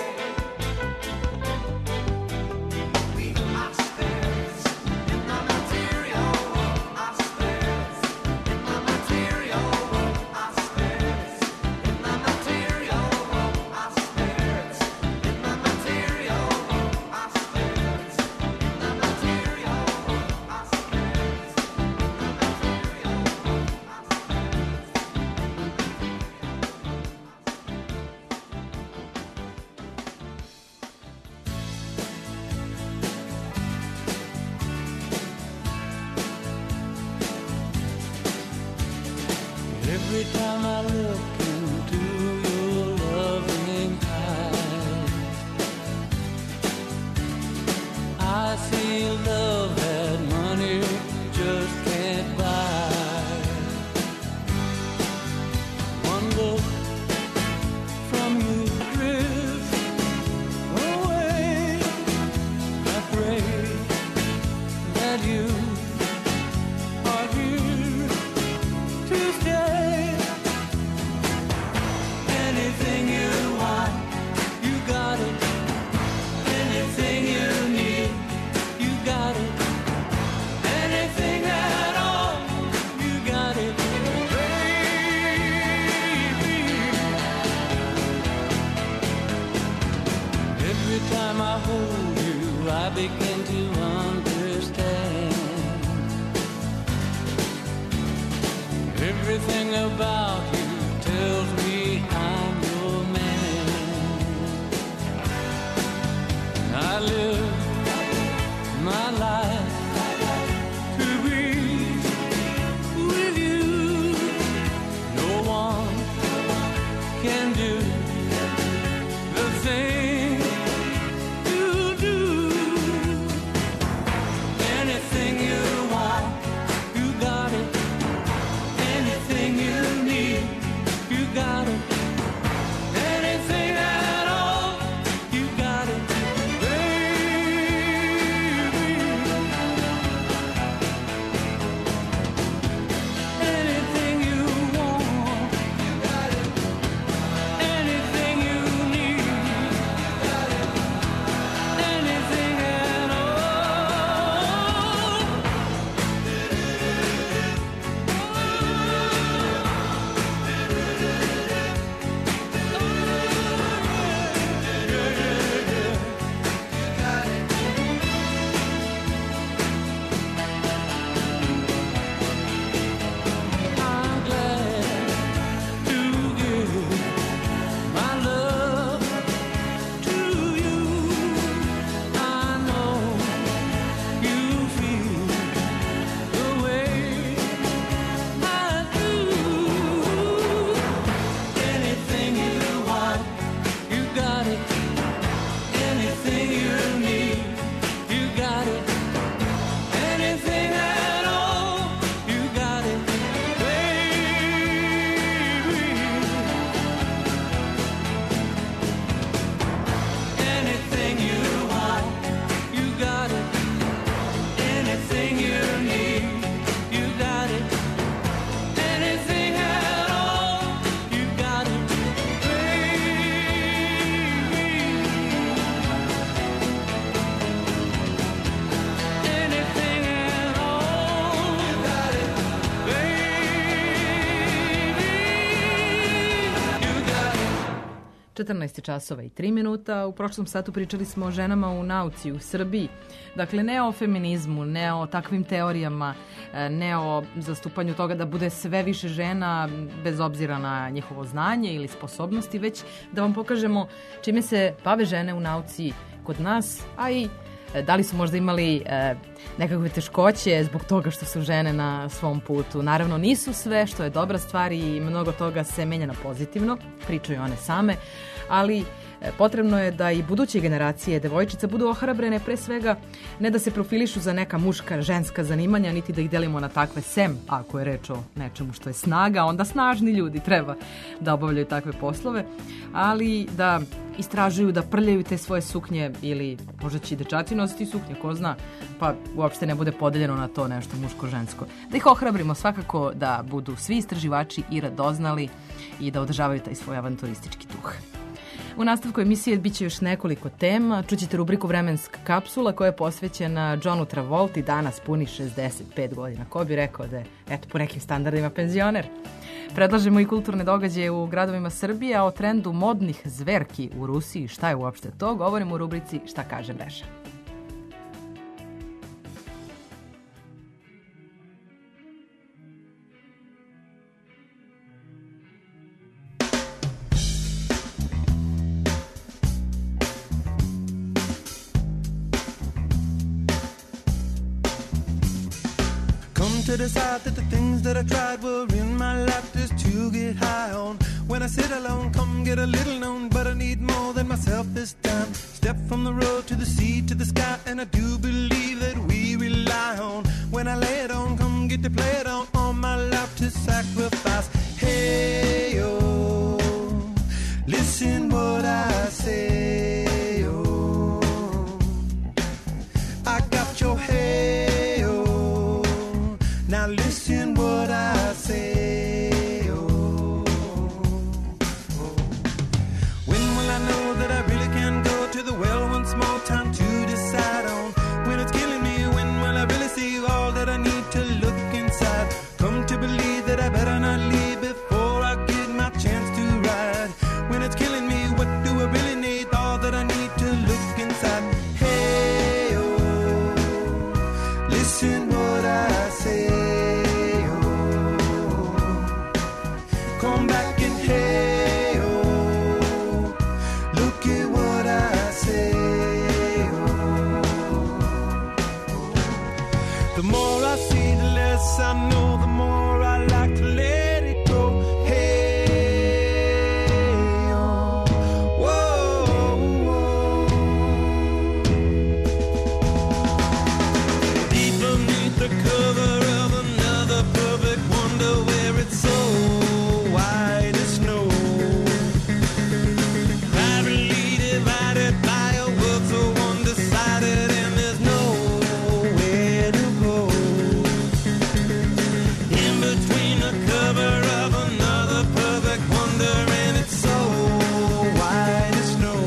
We are spares in the material world, are spares in the material world, are spares in the material world, are spares in the material world, are spares in the material world, are spares Every time I look into your loving eyes, I see love that money just can't buy. One look from you drifts away. I pray that you are here to stay. četrnaest časova i tri minuta. U prošlom satu pričali smo o ženama u nauci u Srbiji. Dakle, ne o feminizmu, ne o takvim teorijama, ne o zastupanju toga da bude sve više žena bez obzira na njihovo znanje ili sposobnosti, već da vam pokažemo čime se bave žene u nauci kod nas, a i da li su možda imali e, nekakve teškoće zbog toga što su žene na svom putu. Naravno, nisu sve, što je dobra stvar i mnogo toga se menja na pozitivno, pričaju one same, ali e, potrebno je da i buduće generacije devojčica budu ohrabrene pre svega ne da se profilišu za neka muška, ženska zanimanja, niti da ih delimo na takve, sem ako je reč o nečemu što je snaga, onda snažni ljudi treba da obavljaju takve poslove, ali da istražuju, da prljaju te svoje suknje ili možda će i dečaci nositi suknje, ko zna, pa uopšte ne bude podeljeno na to nešto muško-žensko. Da ih ohrabrimo svakako da budu svi istraživači i radoznali i da održavaju taj svoj avanturistički duh. U nastavku emisije bit će još nekoliko tema. Čućete rubriku Vremenska kapsula koja je posvećena Johnu Travolti, danas puni šezdeset pet godina. Ko bi rekao da je, eto, po nekim standardima penzioner. Predlažemo i kulturne događaje u gradovima Srbije, a o trendu modnih zverki u Rusiji, šta je uopšte to, govorimo u rubrici Šta kaže mreža. To decide that the things that I tried were in my life just to get high on. When I sit alone, come get a little known, but I need more than myself this time. Step from the road to the sea to the sky, and I do believe that we rely on. When I lay it on, come get to play it on, all my life to sacrifice. Hey, oh, listen what I say, oh, I got your hey. Now listen what I say, oh, oh. When will I know that I really can go to the well once more? Time to decide on when it's killing me. When will I really see all that I need to look inside? Come to believe that I better not leave before I get my chance to ride. When it's killing me, what do I really need? All that I need to look inside. Hey, oh, listen what I say. I know the more I like to let it go. Hey, oh, whoa, whoa. Deep beneath the cover of another perfect wonder where it's so white as snow, privately divided by a world so undecided, and there's nowhere to go. Between the cover of another perfect wonder, and it's so white as snow,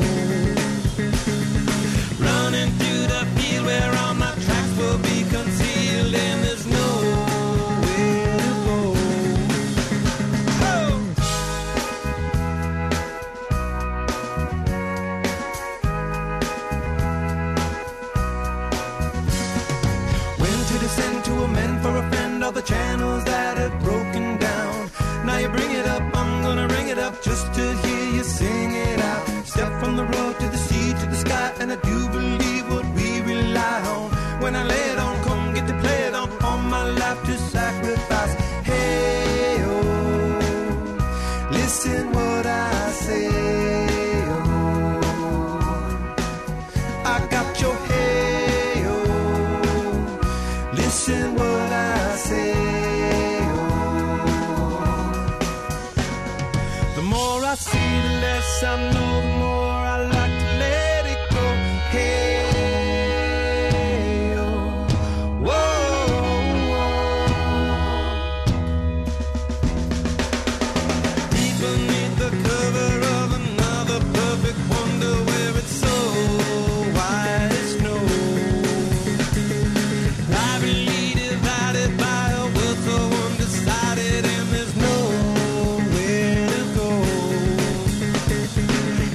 running through the field where all my tracks will be concealed, and there's nowhere to go. Oh! When to descend to amend for a friend, all the channels that have broken down. Now you bring it up, I'm gonna ring it up just to hear you sing it out. Step from the road to the sea to the sky, and I do believe what we rely on. When I lay it on, come get to play it on, all my life to sacrifice. Hey, oh, listen what I say, oh, I got your hey, oh, listen what I say. I see the less I know, the more I like to let it go. Hey, oh, whoa, whoa. Deep beneath the cover of another perfect wonder where it's so white as snow, privately divided by a world so undecided, and there's no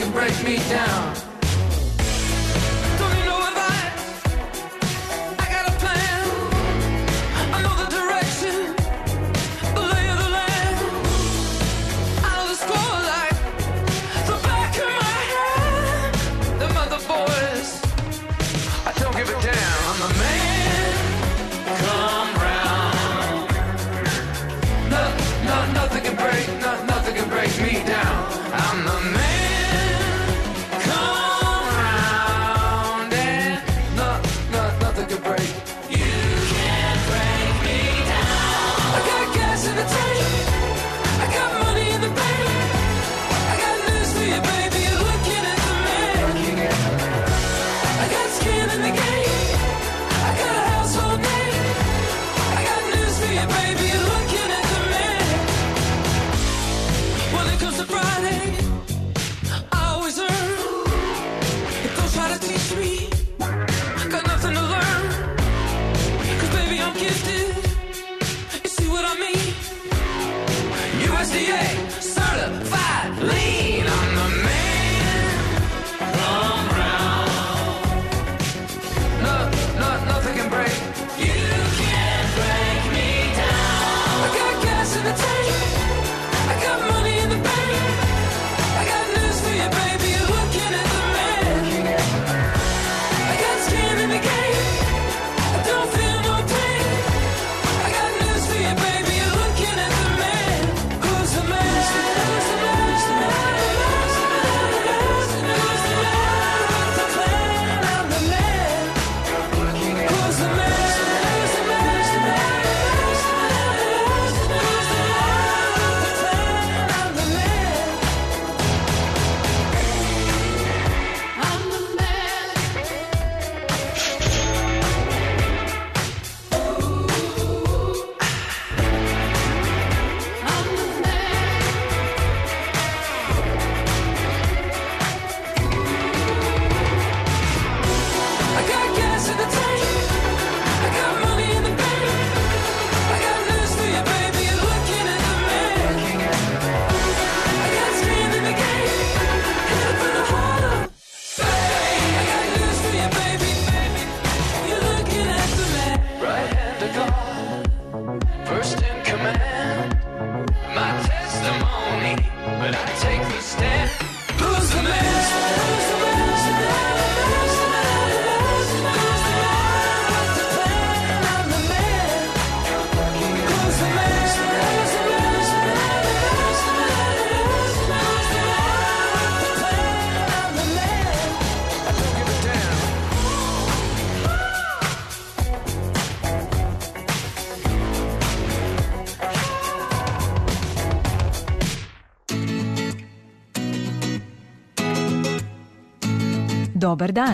can break me down. Don't need no advice. I got a plan. I know the direction, the lay of the land. I know the score like the back of my hand. The mother boys, I don't give a damn. I'm the man. Come round. No, no, nothing can break, no, nothing can break me down. I'm the man. Come round and no, no, nothing can break. You can't break me down. I got gas in the tank. I got money in the bank. I got news for you, baby. You're looking at the man. I got skin in the game. I got a household name. I got news for you, baby. You're looking at the man. When it comes to Friday, I always earn. But don't try to teach me. I got nothing to learn. Cause baby, I'm gifted. You see what I mean? U S D A certified lean. I'm the man. Come round. No, no, nothing can break. You can't break me down. I got gas in the tank. I got money in the bank. I got news for you, baby. You're looking at the man. I got skin in the game. I don't feel no pain. I got news for you, baby. You're looking at the man. Who's the man? Who's the man? Who's the man? Who's the man? Who's the man? Who's the plan? I'm the man. Who's the man? Who's the man? Who's the man? Who's the man? Who's the man? The plan? I'm the man. I'm the man. I'm the man. I got gas in the tank. I got money in the bank. I got news for you, baby. You're looking at the man. I got skin in the game. Hit up in the harder. I got news for you, baby. You're looking at the man. Right hand to God, first in command. My testimony, but I take the stand. Who's the man? Who's the man? Who's the man? Who's the man? Who's the man? What's the plan? I'm the man. Who's the man? Who's the man? Who's the man? Who's the man? Who's the man? Who's the man? What's the plan? I'm the man. I don't give a damn. Dobar dan.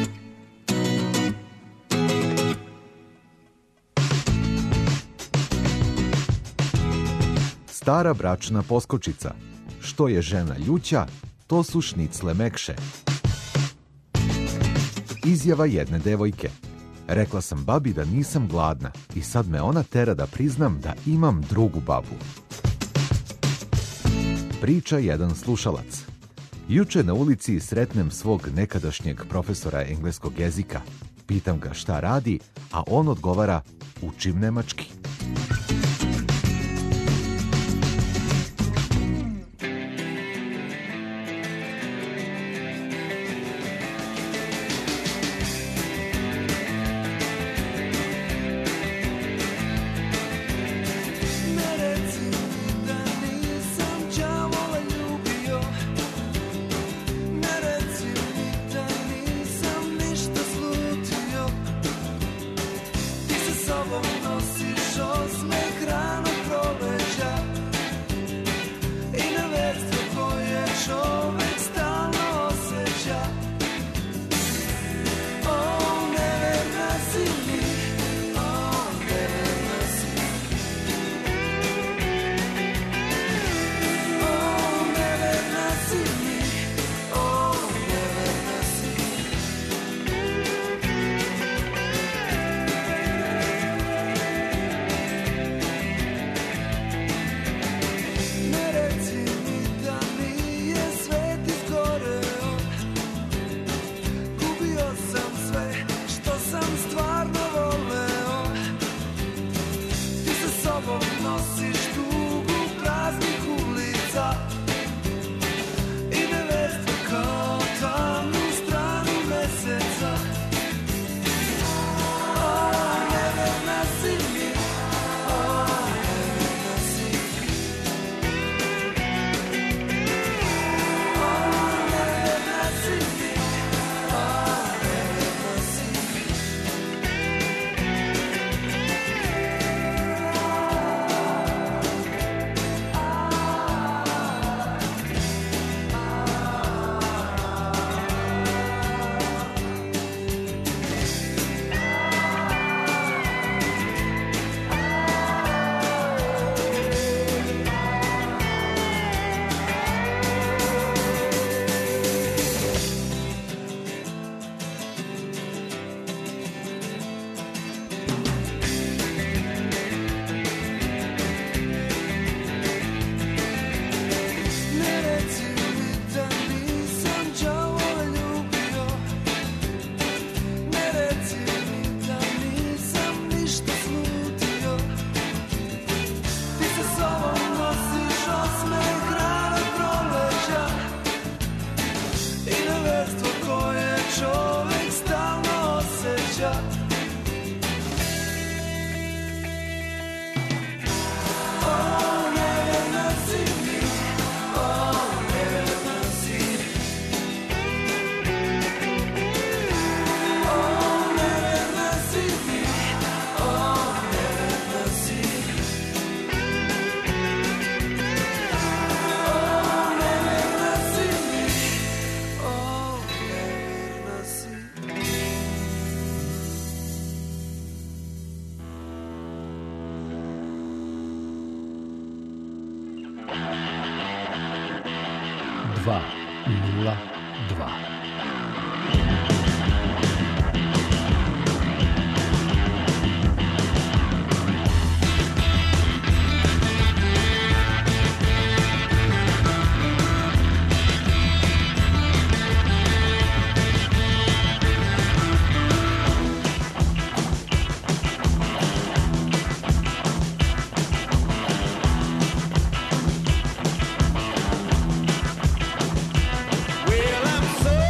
Stara bračna poskočica. Što je žena ljuća, to su šnicle mekše. Izjava jedne devojke. Rekla sam babi da nisam gladna i sad me ona tera da priznam da imam drugu babu. Priča jedan slušalac. Juče na ulici sretnem svog nekadašnjeg profesora engleskog jezika. Pitam ga šta radi, a on odgovara učim nemački. Ti sa sobom nosiš nosiš tugu praznih ulica i nevestu kao tamnu stranu meseca. O, neverna si mi, o, neverna si. O, neverna si mi, o, neverna si. Ne reci mi da nisam đavola ljubio, ne reci mi da nisam ništa slutio. Ti sa sobom nosiš osmeh ranog proleća i neverstvo koje čovek stalno osjeća. O, neverna si mi, o, neverna si. O, neverna si mi, o, neverna si. O, neverna si mi, o, neverna si. dva nula dva. Well, I'm so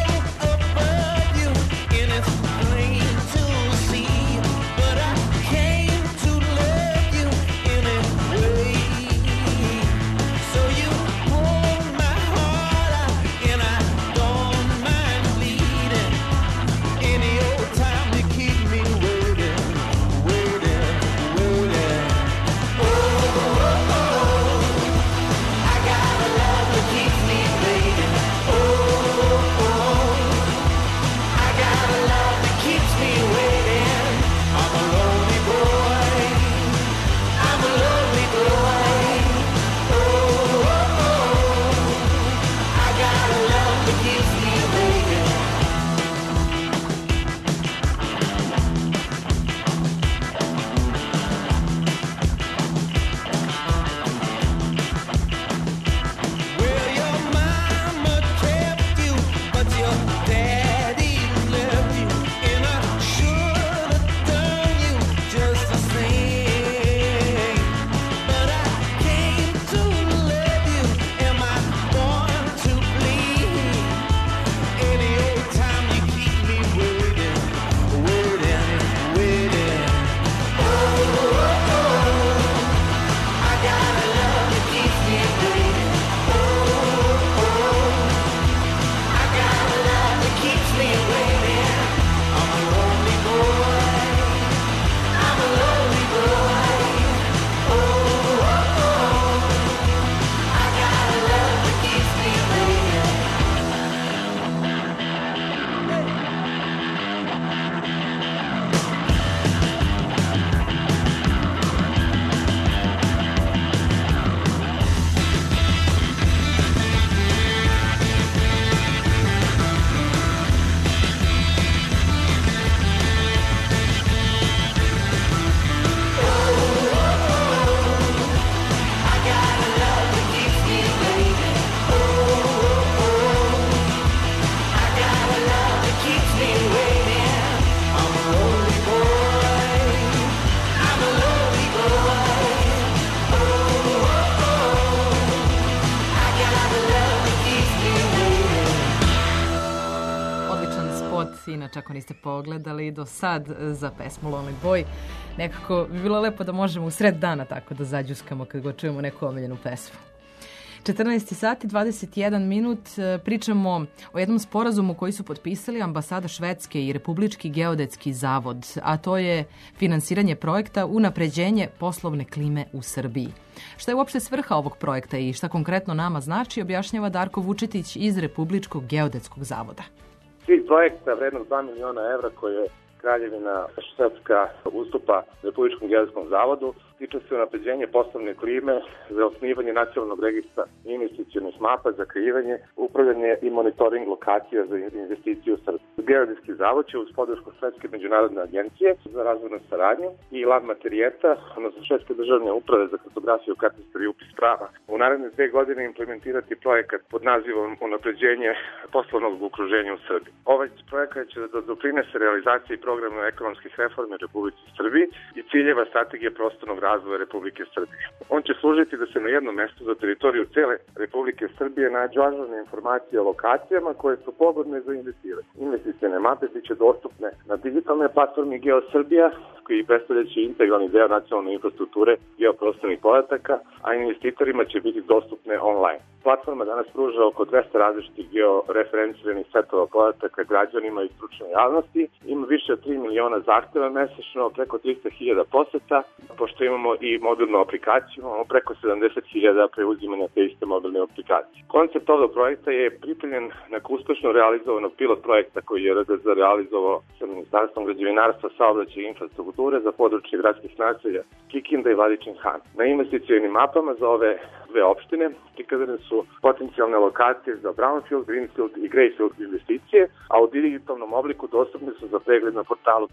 ako niste pogledali do sad za pesmu Lonely Boy. Nekako bi bilo lepo da možemo u sred dana tako da zađuskamo kad go čujemo neku omiljenu pesmu. četrnaest sati dvadeset jedan minut, pričamo o jednom sporazumu koji su potpisali ambasada Švedske i Republički geodetski zavod, a to je finansiranje projekta Unapređenje poslovne klime u Srbiji. Šta je uopšte svrha ovog projekta i šta konkretno nama znači, objašnjava Darko Vučetić iz Republičkog geodetskog zavoda. Cilj projekta vrednog dva miliona evra koje je Kraljevina Švedska ustupa Republičkom geodetskom zavodu tiče se unapređenja poslovne klime za osnivanje nacionalnog registra investicionih mapa za kreiranje, upravljanje i monitoring lokacija za investiciju u Srbiji. Geodetski zavod će uz podršku Švedske međunarodne agencije za razvojnu saradnju i Lab Materijeta, odnosno Švedske državne uprave za kartografiju, katastar i upis prava, u naredne dve godine implementirati projekat pod nazivom Unapređenje poslovnog okruženja u Srbiji. Ovaj projekat će da doprinese realizaciji programa ekonomskih reformi u Republici Srbiji i ciljeva strategije prostornog razvoja Republike Srbije. On će služiti da se na jednom mestu za teritoriju cele Republike Srbije nađu ažurne informacije o lokacijama koje su pogodne za investiranje. Investicione mape biće dostupne na digitalnoj platformi GeoSrbija, koji predstavljaće integralni deo nacionalne infrastrukture geoprostornih podataka, a investitorima će biti dostupne online. Platforma danas pruža oko dvesta različitih georeferenciranih setova podataka građanima i stručnoj javnosti. Ima više od tri miliona zahteva mesečno, preko trista hiljada poseta, pošto imamo i mobilnu aplikaciju, imamo preko sedamdeset hiljada preuzimanja te iste mobilne aplikacije. Koncept ovog projekta je pripremljen nakon uspešno realizovanog pilot projekta koji je R D Z realizovao sa Ministarstvom građevinarstva, saobraćaja i infrastrukture za područje gradskih naselja Kikinda i Vladičin Han. Na investicionim mapama za ove dve opštine prikazane su potencijalne lokacije za brownfield, greenfield i greyfield investicije, a u digitalnom obliku dostupne su za pregled na portalu.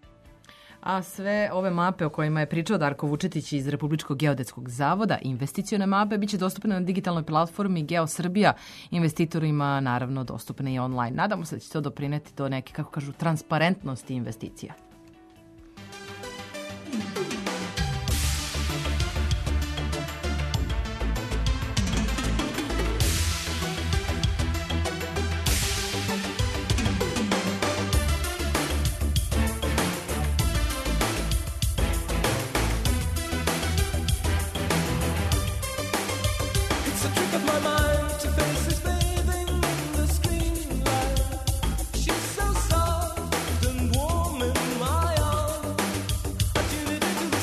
A sve ove mape o kojima je pričao Darko Vučetić iz Republičkog geodetskog zavoda, investicione mape, biće dostupne na digitalnoj platformi GeoSrbija, investitorima naravno dostupne i online. Nadamo se da će to doprineti do neke, kako kažu, transparentnosti investicija. She's so soft and warm in my arms.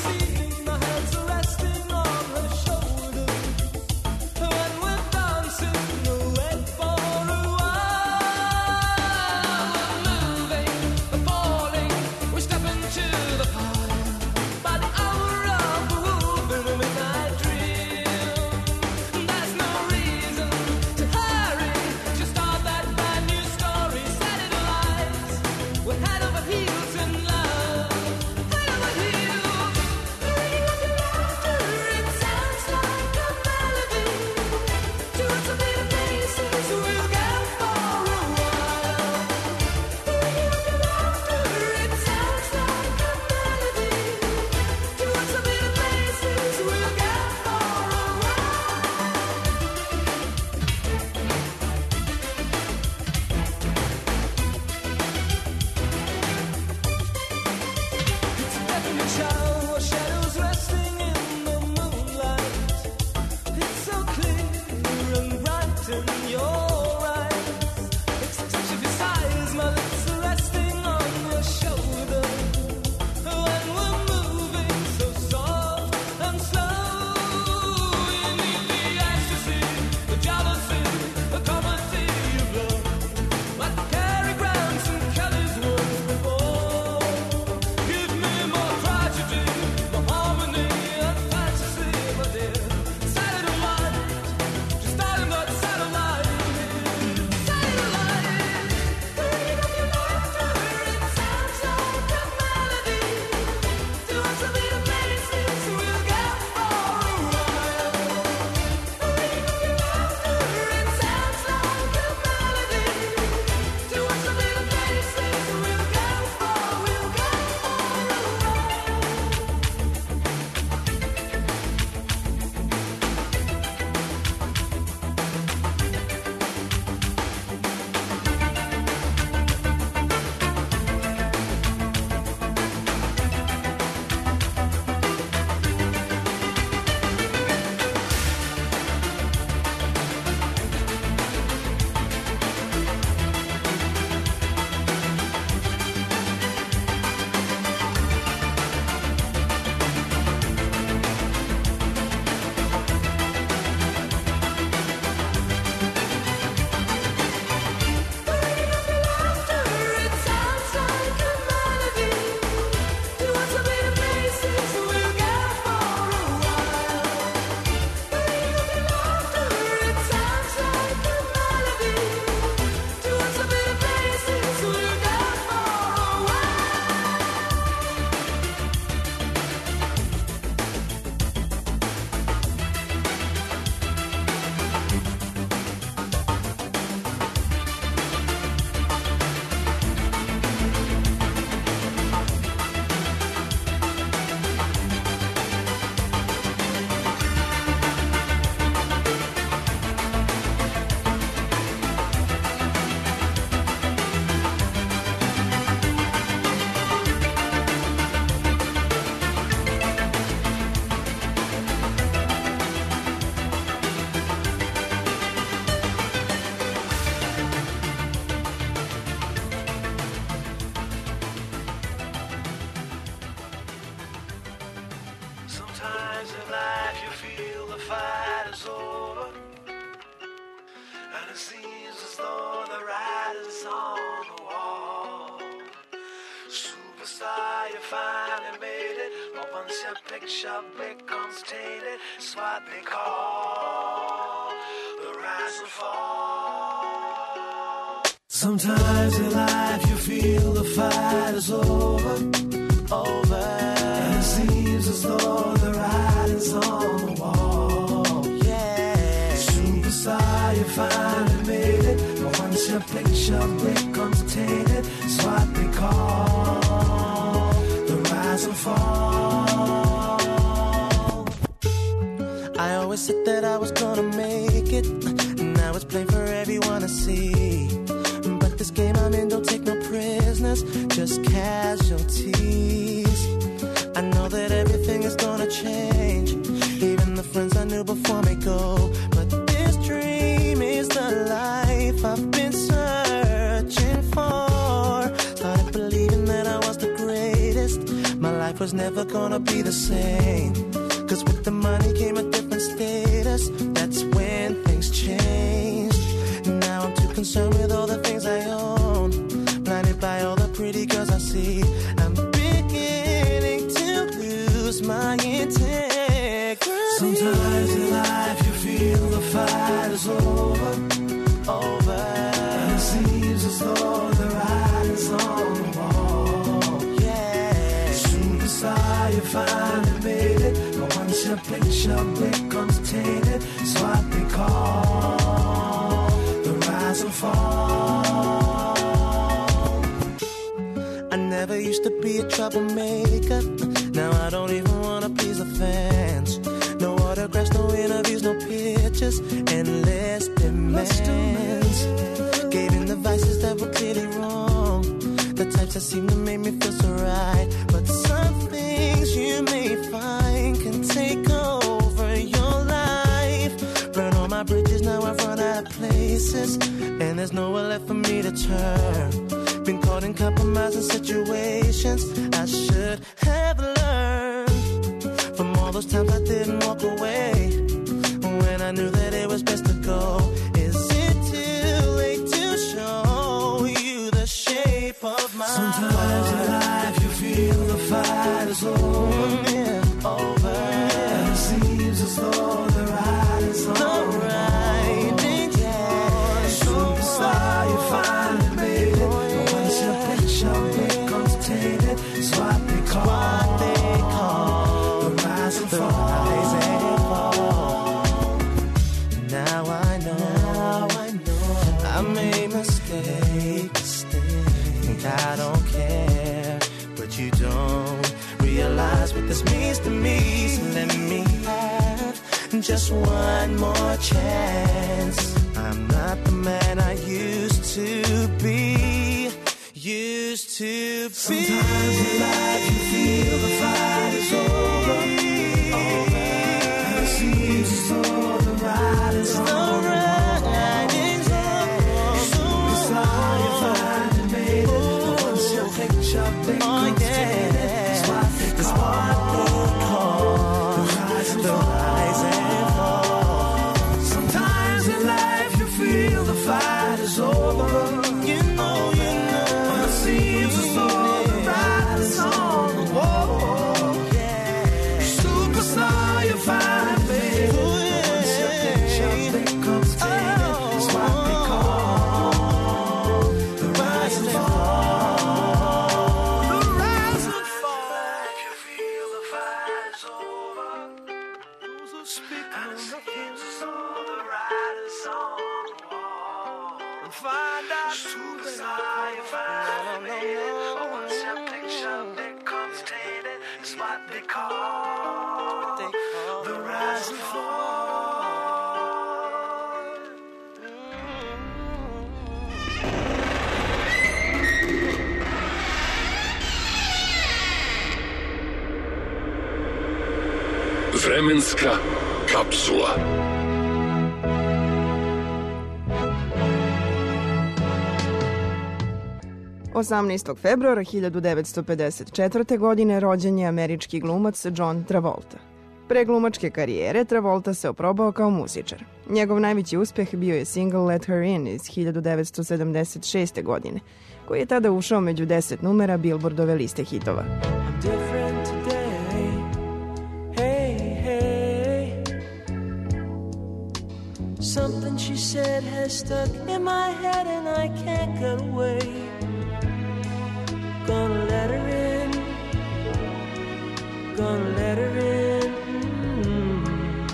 once your picture becomes tainted, it's what they call the rise and fall. Sometimes in life you feel the fight is over, over, and it seems as though the writing's on the wall. Yeah, superstar, you finally made it, but once your picture becomes tainted, it's what they call the rise and fall. I always said that I was gonna make it, now it's plain for everyone to see. But this game I'm in don't take no prisoners, just casualties. I know that everything is gonna change, even the friends I knew before me go. But this dream is the life I've been searching for. Started believing that I was the greatest, my life was never gonna be the same. Cause with the money came a different status, that's when things changed. Now I'm too concerned with all the things I own, blinded by all the pretty girls I see. I'm beginning to lose my integrity. Sometimes in life you feel the fight is over, over, and it seems as though the writing's on the wall. Yeah, superstar, you finally made it, but once your picture becomes tainted, it's what they call the rise and fall. I never used to be a troublemaker, now I don't even wanna please the fans. No autographs, no interviews, no pictures, endless demands. Gave in the vices that were clearly wrong, the types that seem to make me feel so right. But some things you may find can take over your life. Burn all my bridges, now I've run out of places, and there's nowhere left for me to turn. Been caught in compromising situations I should have learned from all those times I didn't walk away when I knew that it was best to go. Is it too late to show you the shape of my Sometimes heart? In life you feel the fight is over, mm, yeah, over, and it seems as though the writing's on the writing's on. Superstar, you finally made it, but once your picture becomes tainted, it's what they call, what they call the rise and fall. Now I know, now I know I made mistakes, think I don't care, but you don't realize what this means to me. So let me have just one more chance. I'm not the man I used to be, used to be. Sometimes in life you feel the fight is over, over, and it seems as though the writing's on the wall. Superstar, you finally made it, but once your picture becomes tainted, it's what they call the rise and fall. Sometimes in life you feel the fight is over, you know, you know, and it seems as though the writing's on the wall. Superstar, you finally made it, but once your picture becomes tainted, it's what they call the rise and fall. The rise and fall. If you feel the fight is over, those who speak and it seems as though the writing's on the wall. And find out superstar, you finally made it, but once your picture becomes tainted, it's what they call the rise and fall. Vremenska kapsula. osamnaestog februara hiljadu devetsto pedeset četvrte. godine rođen je američki glumac John Travolta. Pre glumačke karijere Travolta se oprobao kao muzičar. Njegov najveći uspeh bio je single Let Her In iz hiljadu devetsto sedamdeset šeste. godine, koji je tada ušao među deset numera Billboardove liste hitova. I'm different today. Something she said has stuck in my head and I can't get away. Gonna let her in, gonna let her in, mm.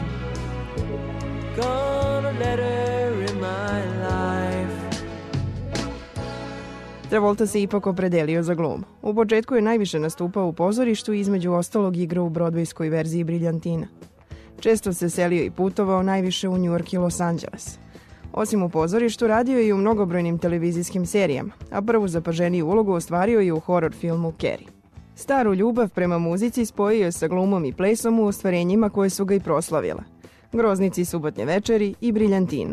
Gonna let her in my life. Travolta se ipak opredelio za glumu. U početku je najviše nastupao u pozorištu i između ostalog igrao u brodvejskoj verziji Briljantina. Često se selio i putovao najviše u Njujork i Los Angeles. Osim u pozorištu, radio je i u mnogobrojnim televizijskim serijama, a prvu zapaženiju ulogu ostvario je u horor filmu Carrie. Staru ljubav prema muzici spojio je sa glumom i plesom u ostvarenjima koje su ga i proslavile. Groznici subotnje večeri i Briljantinu.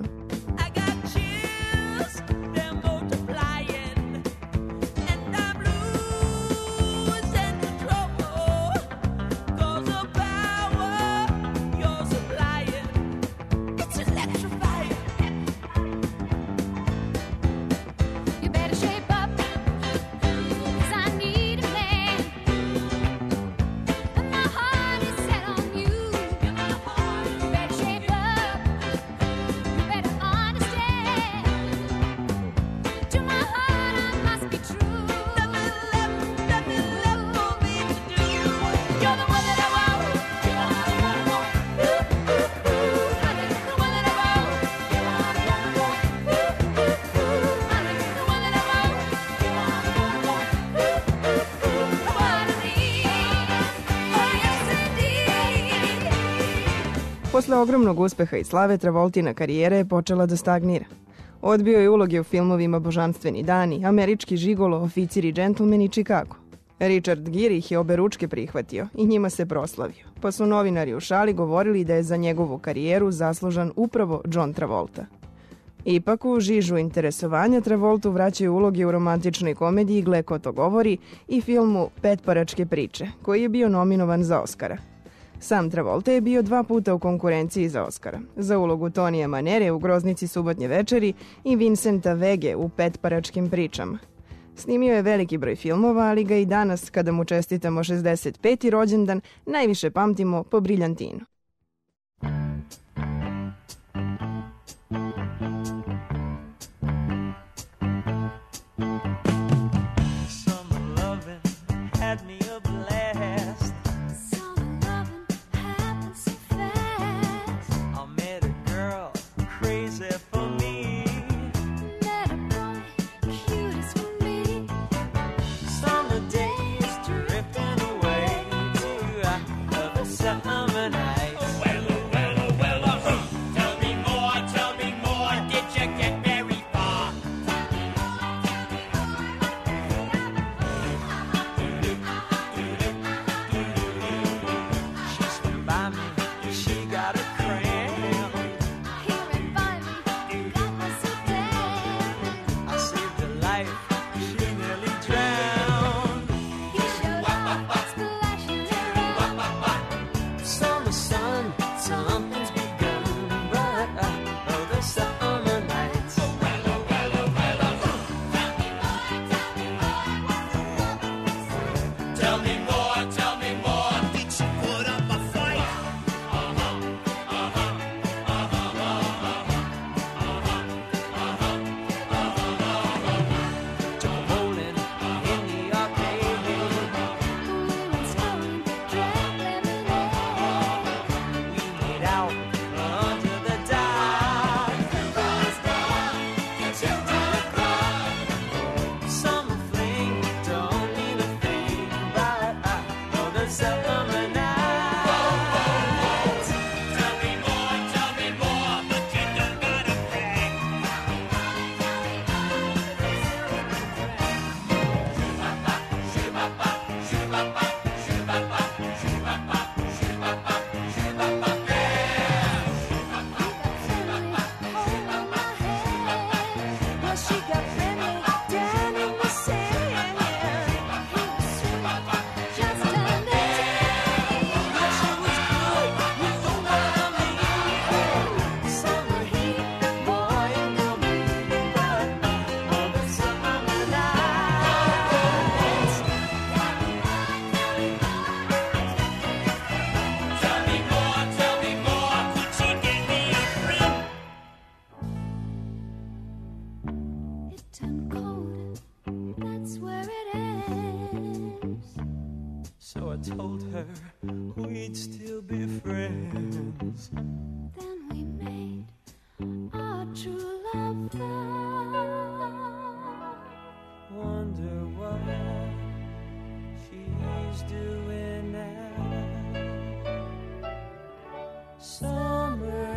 Posle ogromnog uspeha i slave, Travoltina karijera je počela da stagnira. Odbio je uloge u filmovima Božanstveni dani, Američki žigolo, Oficir i džentlmen i Chicago. Richard Gere ih je oberučke prihvatio i njima se proslavio, pa su novinari u šali govorili da je za njegovu karijeru zaslužan upravo John Travolta. Ipak u žižu interesovanja Travoltu vraćaju uloge u romantičnoj komediji Gle ko to govori i filmu Petparačke priče, koji je bio nominovan za Oscara. Sam Travolta je bio dva puta u konkurenciji za Oscara, za ulogu Tonija Manere u Groznici subotnje večeri i Vincenta Vege u Petparačkim pričama. Snimio je veliki broj filmova, ali ga i danas, kada mu čestitamo šezdeset peti rođendan, najviše pamtimo po Briljantinu. Summer night.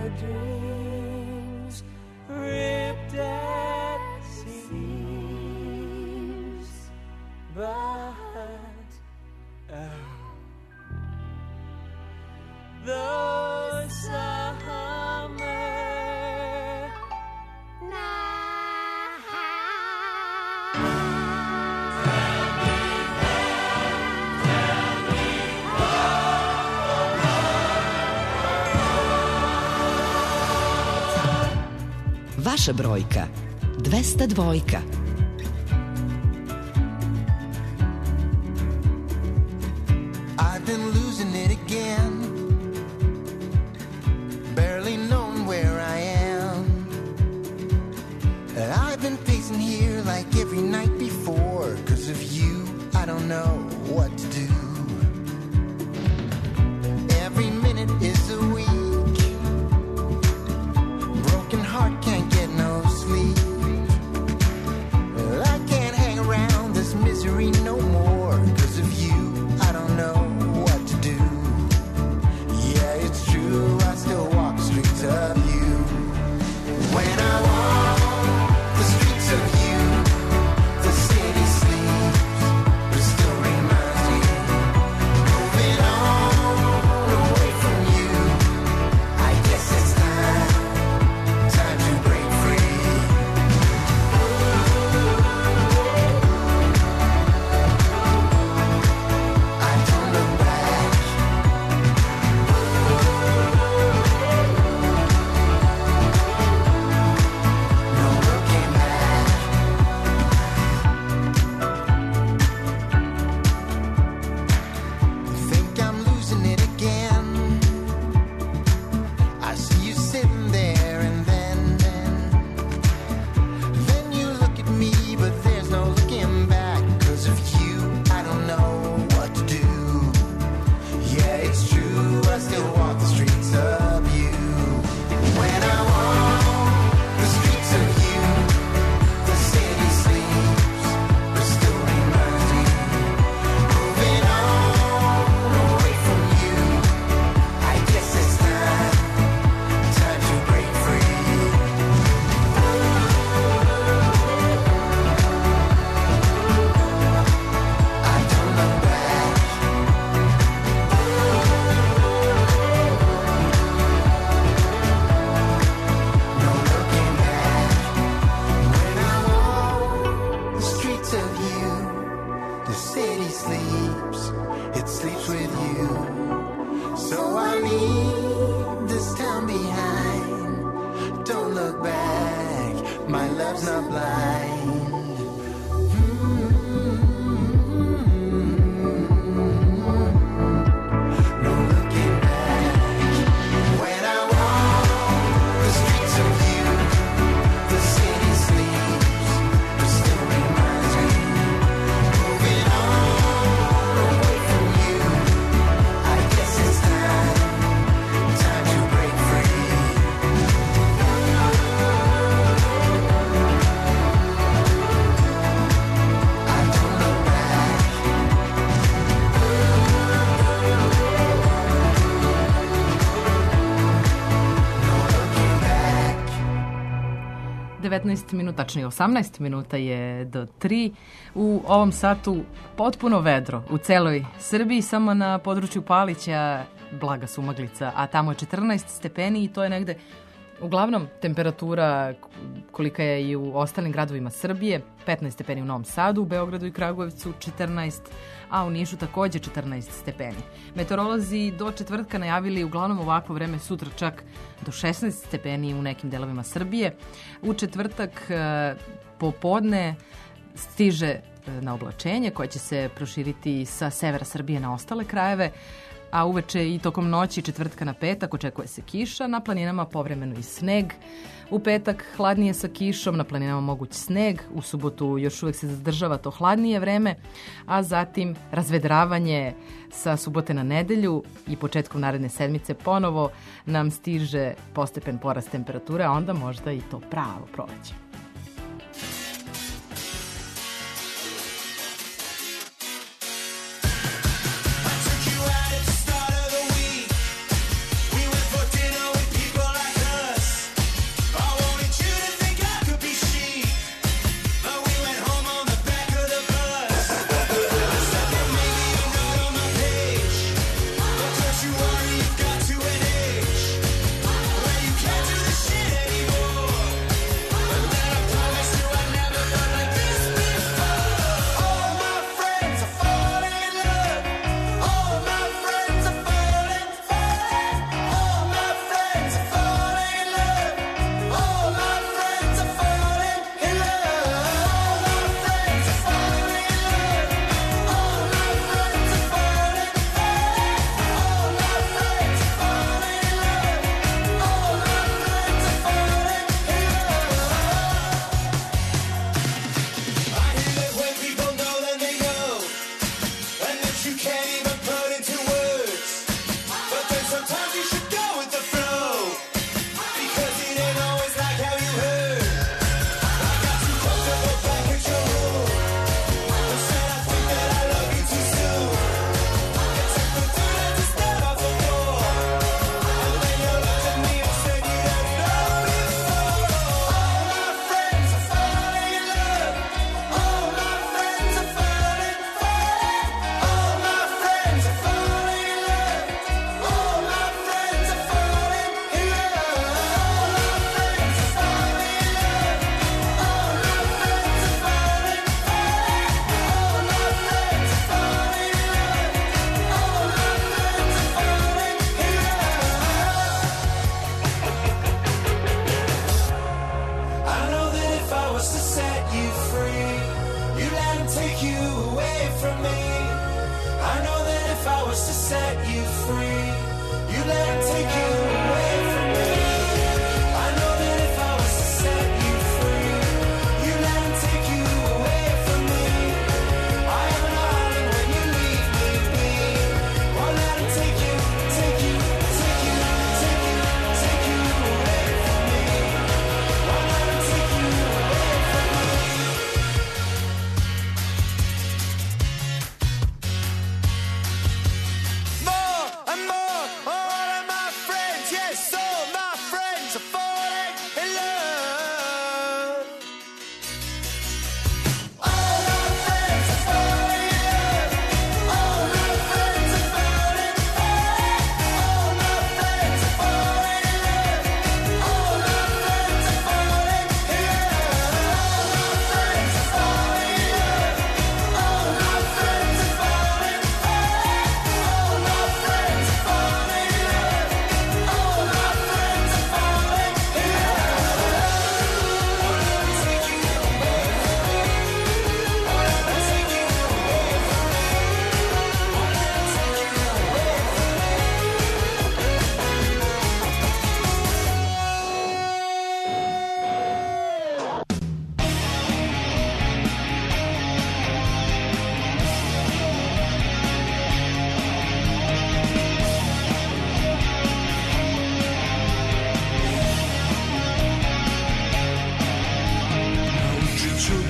dreams ripped at seams, but oh, the summer Vaša brojka dvesta dvojka. I've been losing it again, barely knowing where I am. And I've been pacing here like every night before. 'Cause of you, I don't know what to do. Every minute is a week, broken heart can't get no sleep. Well, I can't hang around this misery no more. 'Cause of you, I don't know what to do. Yeah, it's true, I still walk the streets of you. When I walk the streets of you, the city sleeps, but still reminds me. Moving on away from you, I guess it's time, time to break free. I don't look back. No looking back. Think I'm losing it again. I see you sitting there, and then, then, then you look at me, but there's no looking back. 'Cause of you, I don't know what to do. Yeah, it's true, I still walk the streets of you. When I walk the streets of you, the city sleeps, but still reminds me. Moving on away from you, I guess it's time, time to break free. I don't look back. No looking back. When I walk the streets of you, the city sleeps, it sleeps with you. So I leave this town behind. Don't look back, my love's not blind. No looking back. When I walk the streets of you, the city sleeps, but still reminds me. Moving on away from you, I guess it's time, time to break free. I don't look back. devetnaest minuta, tačnije osamnaest minuta je do tri. U ovom satu potpuno vedro u celoj Srbiji, samo na području Palića blaga sumaglica, a tamo je četrnaest stepeni i to je negde uglavnom temperatura kolika je i u ostalim gradovima Srbije, petnaest stepeni u Novom Sadu, u Beogradu i Kragujevcu četrnaest, a u Nišu takođe četrnaest stepeni. Meteorolozi do četvrtka najavili uglavnom ovakvo vreme, sutra čak do šesnaest stepeni u nekim delovima Srbije. U četvrtak e, popodne stiže e, na oblačenje koje će se proširiti sa severa Srbije na ostale krajeve, a uveče i tokom noći četvrtka na petak očekuje se kiša, na planinama povremeno i sneg. U petak hladnije sa kišom, na planinama moguć sneg, u subotu još uvek se zadržava to hladnije vreme, a zatim razvedravanje sa subote na nedelju i početkom naredne sedmice ponovo nam stiže postepen porast temperature, a onda možda i to pravo proleće. Took you out at the start of the week. We went for dinner with people like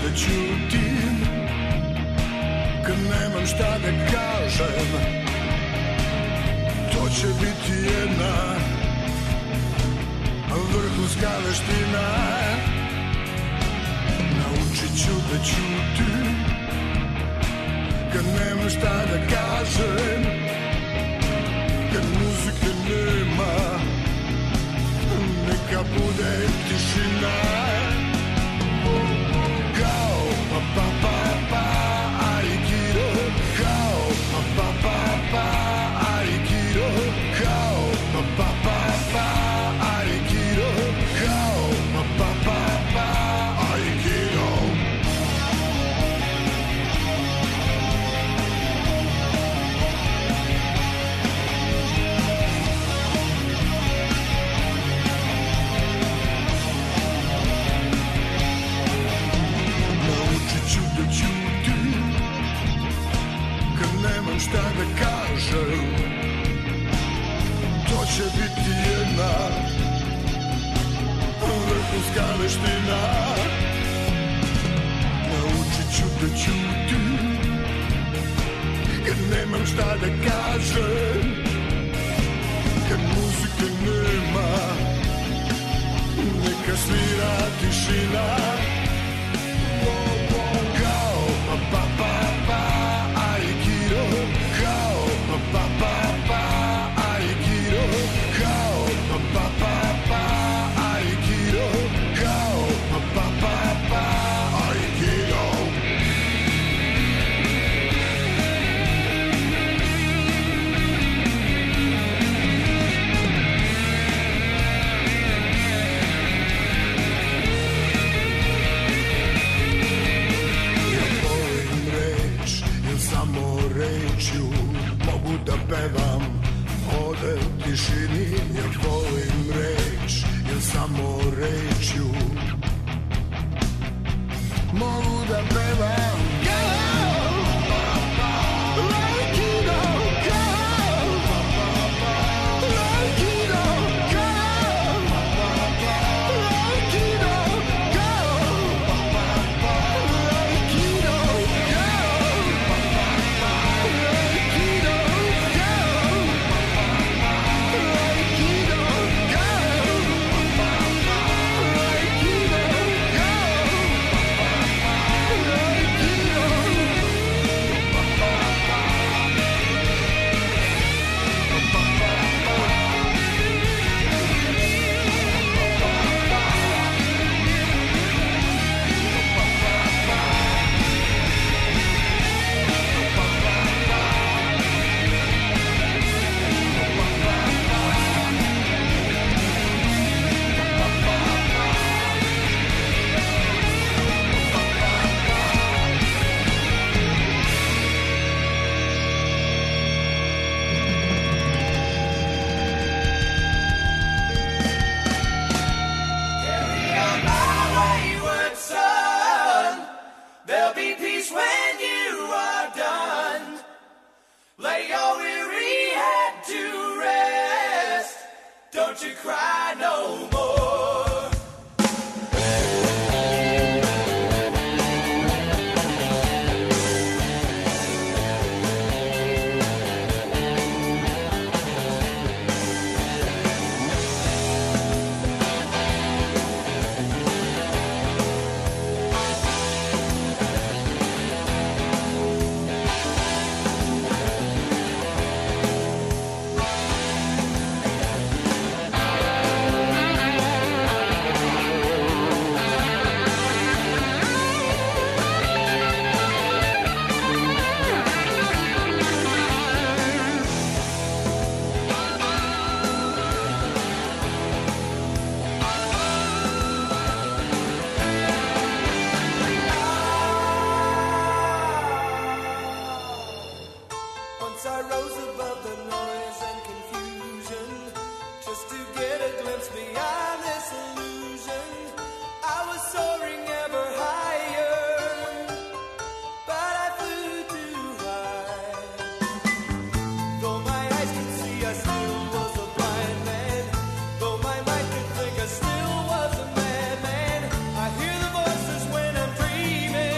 da ćutim kad nemam šta da kažem. To će biti jedna vrhunska veština. Naučit ću da ćutim kad nemam šta da kažem. Kad muzike nema, neka bude tišina. Kao pa pa pa pa aikido, kao pa pa pa pa aikido, kao pa pa pa pa aikido, kao pa pa pa pa aikido. Nemam šta da kažem. To će biti jedna vrhunska veština. Naučit ću da ćutim kad nemam šta da kažem. Kad muzike nema, neka svira tišina. Kao pa pa pa pa aikido, kao pa pa pa pa aikido, kao pa pa pa pa aikido, kao pa pa pa pa aikido. Samo rečju mogu da pevam ovde u tišini. Ja volim reč, jer samo rečju mogu da pevam. Dreaming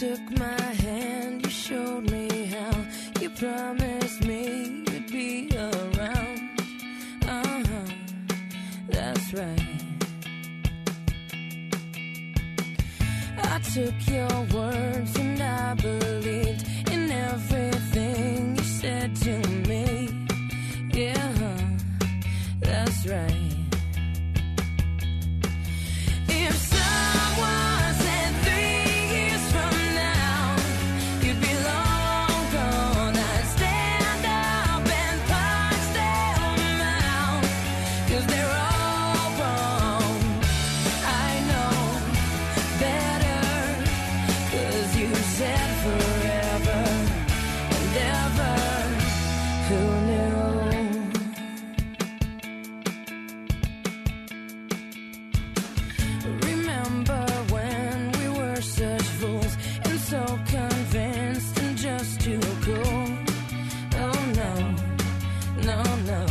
took my hand, you showed me how. You promised me you'd be around. Uh-huh, that's right. I took your words and I believed in everything you said to me. Yeah, that's right. If someone said three years from now you'd be long gone, I'd stand up and punch them out, 'cause they're all wrong. I know better, 'cause you said forever and ever. Who knew? Remember when we were such fools and so convinced and just too cool? Oh no, no, no.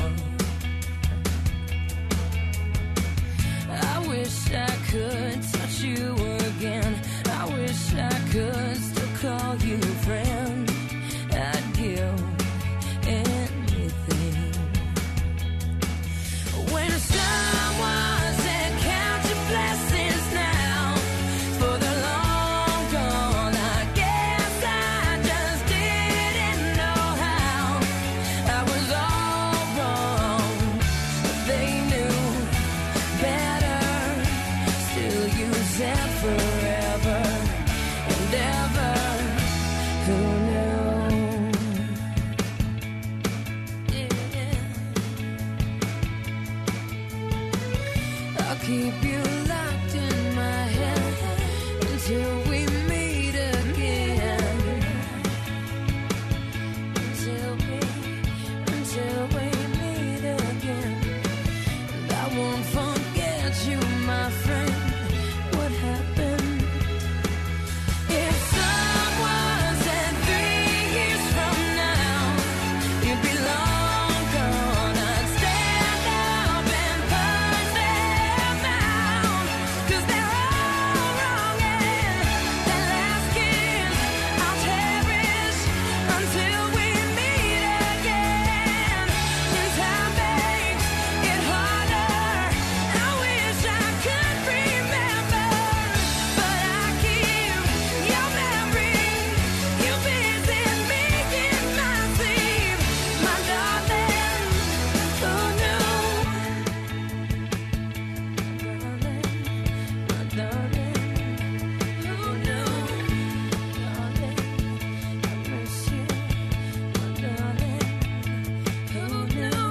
I wish I could touch you again. I wish I could still call you friend. I'd give anything. When someone said count your blessings now, for the long gone, I guess I just didn't know how. I was all wrong, but they knew better. Still you said forever and ever. Who knew? I'll keep you locked in my head until we meet again. Until we, until we meet again. And I won't forget you, my friend. What happened? If someone said three years from now you'd be long gone, I'd stand up and punch them out, 'cause they're all wrong. And that last kiss I'll cherish until we meet again. And time makes it harder. I wish I could remember, but I keep your memory. You visit me in my sleep, my darling. Who knew? My darling, who knew? Darling, I miss you. My darling, who knew?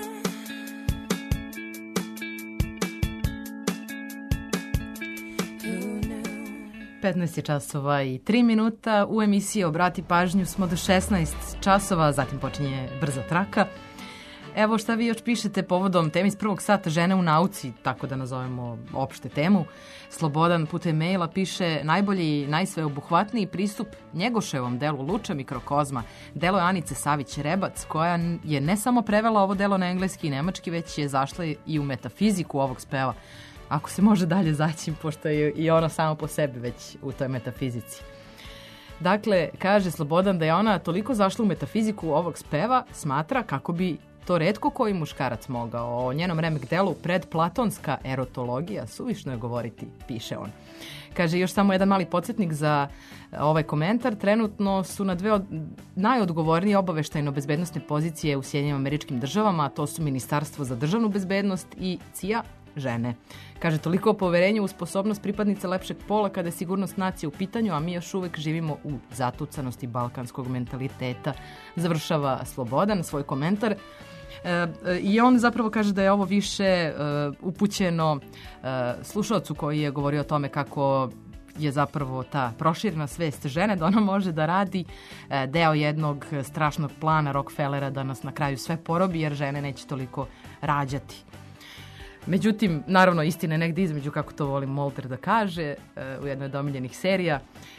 petnaest je časova i tri minuta. U emisiji Obrati pažnju smo do šesnaest časova, zatim počinje brza traka. Evo šta vi još pišete povodom teme iz prvog sata žene u nauci, tako da nazovemo opšte temu. Slobodan putem maila piše najbolji i najsveobuhvatniji pristup Njegoševom delu Luča mikrokozma. Delo je Anice Savić-Rebac, koja je ne samo prevela ovo delo na engleski i nemački, već je zašla i u metafiziku ovog speva. Ako se može dalje zaći, pošto je i ono samo po sebi već u toj metafizici. Dakle, kaže Slobodan da je ona toliko zašla u metafiziku ovog speva, smatra kako bi to retko koji muškarac mogao. O njenom remek delu predplatonska erotologija suvišno je govoriti, piše on. Kaže još samo jedan mali podsjetnik za ovaj komentar. Trenutno su na dve od najodgovornije obaveštajno-bezbednostne pozicije u Sjedinjenim Američkim Državama, a to su Ministarstvo za državnu bezbednost i C I A, žene. Kaže, toliko o poverenju u sposobnost pripadnice lepšeg pola kada je sigurnost nacije u pitanju, a mi još uvek živimo u zatucanosti balkanskog mentaliteta. Završava Slobodan svoj komentar. E, I on zapravo kaže da je ovo više e, upućeno e, slušalcu koji je govorio o tome kako je zapravo ta proširena svest žene, da ona može da radi e, deo jednog strašnog plana Rockefellera da nas na kraju sve porobi, jer žene neće toliko rađati. Međutim, naravno, istina je negdje između, kako to volim Molter da kaže, u jednoj od omiljenih serija,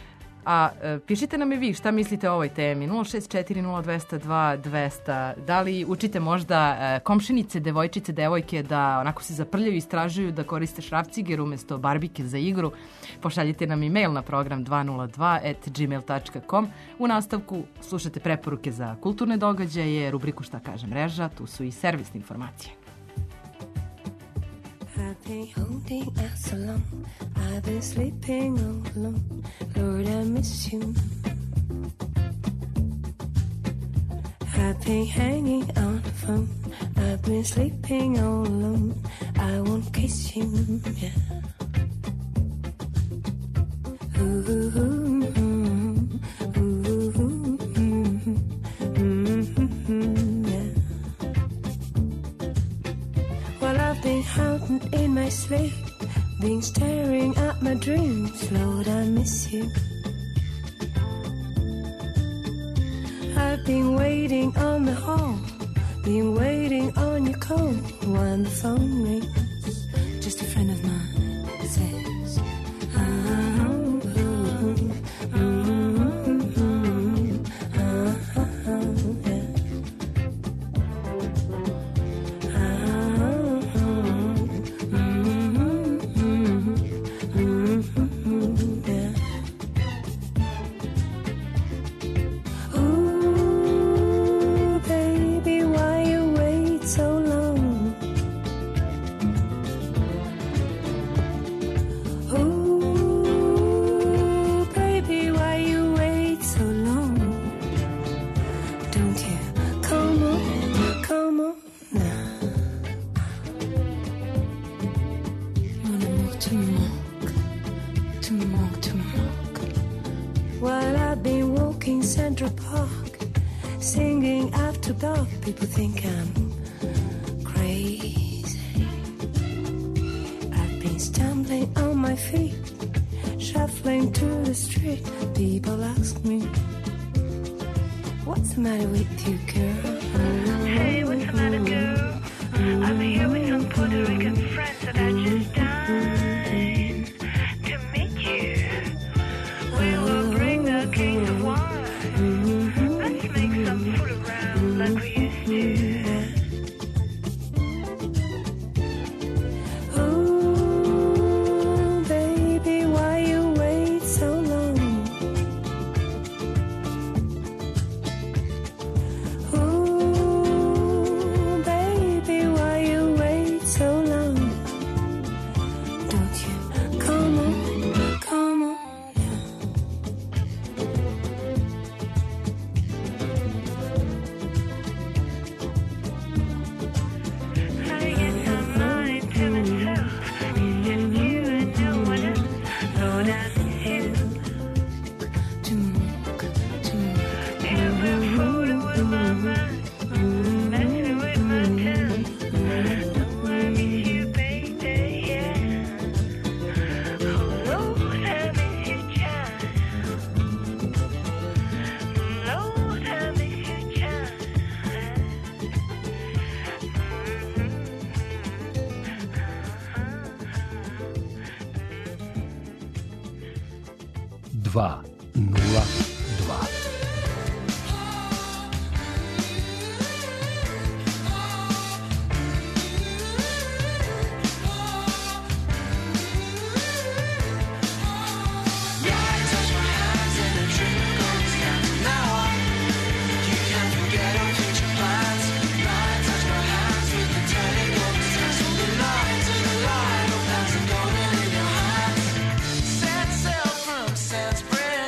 A e, pišite nam i vi šta mislite o ovoj temi. nula šest četiri nula dva zero dva dva zero zero. Da li učite možda e, komšinice, devojčice, devojke da onako se zaprljaju i istražuju da koriste šrafciger umesto barbike za igru? Pošaljite nam e-mail na program dva nula dva at gmail dot com. U nastavku slušate preporuke za kulturne događaje, rubriku Šta kaže mreža, tu su i servisne informacije. I've been holding out so long. I've been sleeping all alone. Lord, I miss you. I've been hanging on the phone. I've been sleeping all alone. I won't kiss you. Yeah. Ooh, ooh, ooh, ooh, ooh, ooh, yeah. Well, I've been hiding in my sleep, been staring at my dreams. Lord, I miss you. I've been waiting on the hall, been waiting on your call. When the phone rings, just a friend of mine says, oh, oh, oh, mm, mm, oh, oh, yeah. Central Park, singing after dark. People think I'm crazy. I've been stumbling on my feet, shuffling to the street. People ask me, what's the matter with you, girl? Hey, what's the matter, girl? I'm here with some Puerto Rican friends that I just dined to meet you. We will bring the case of wine. Let's make some food around like we used to. Oh, baby, why you wait so long? Oh, baby, why you wait so long? Don't you come on, come on. dva nula dva. Set sail from Sands Bridge.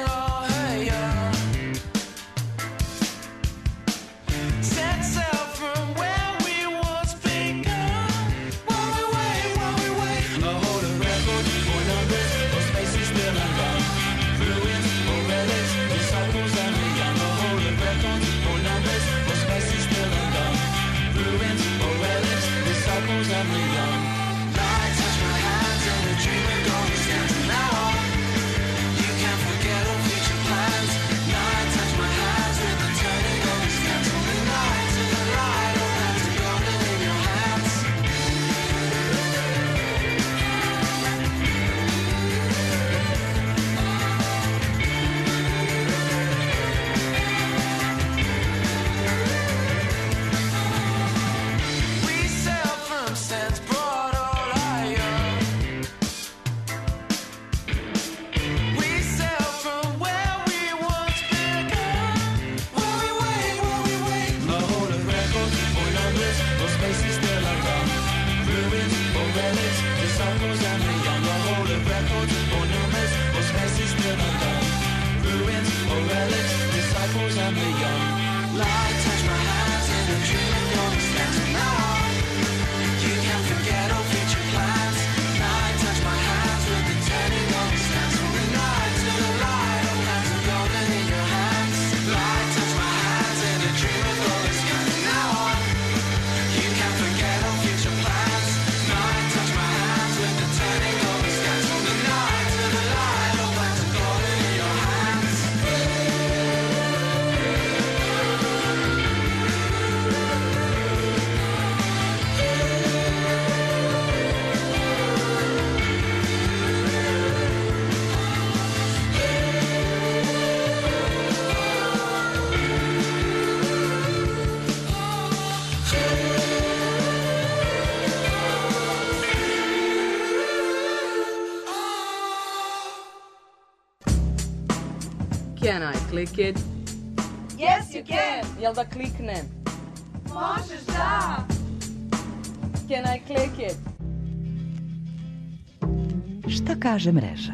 and the young. Light touch my hands in a dream of your stance. From now on, you can't forget our future plans. Night touch my hands with the turning of the stance. From the night to the light, all hands are golden in your hands. Light touch my hands in a dream of your stance. From now on, you can't forget our future plans. Night touch my hands with the turning of the stance. From the night to the light, all hands are golden in your hands. Can I click it? Yes, you can! Jel da kliknem? Možeš da! Can I click it? Šta kaže mreža?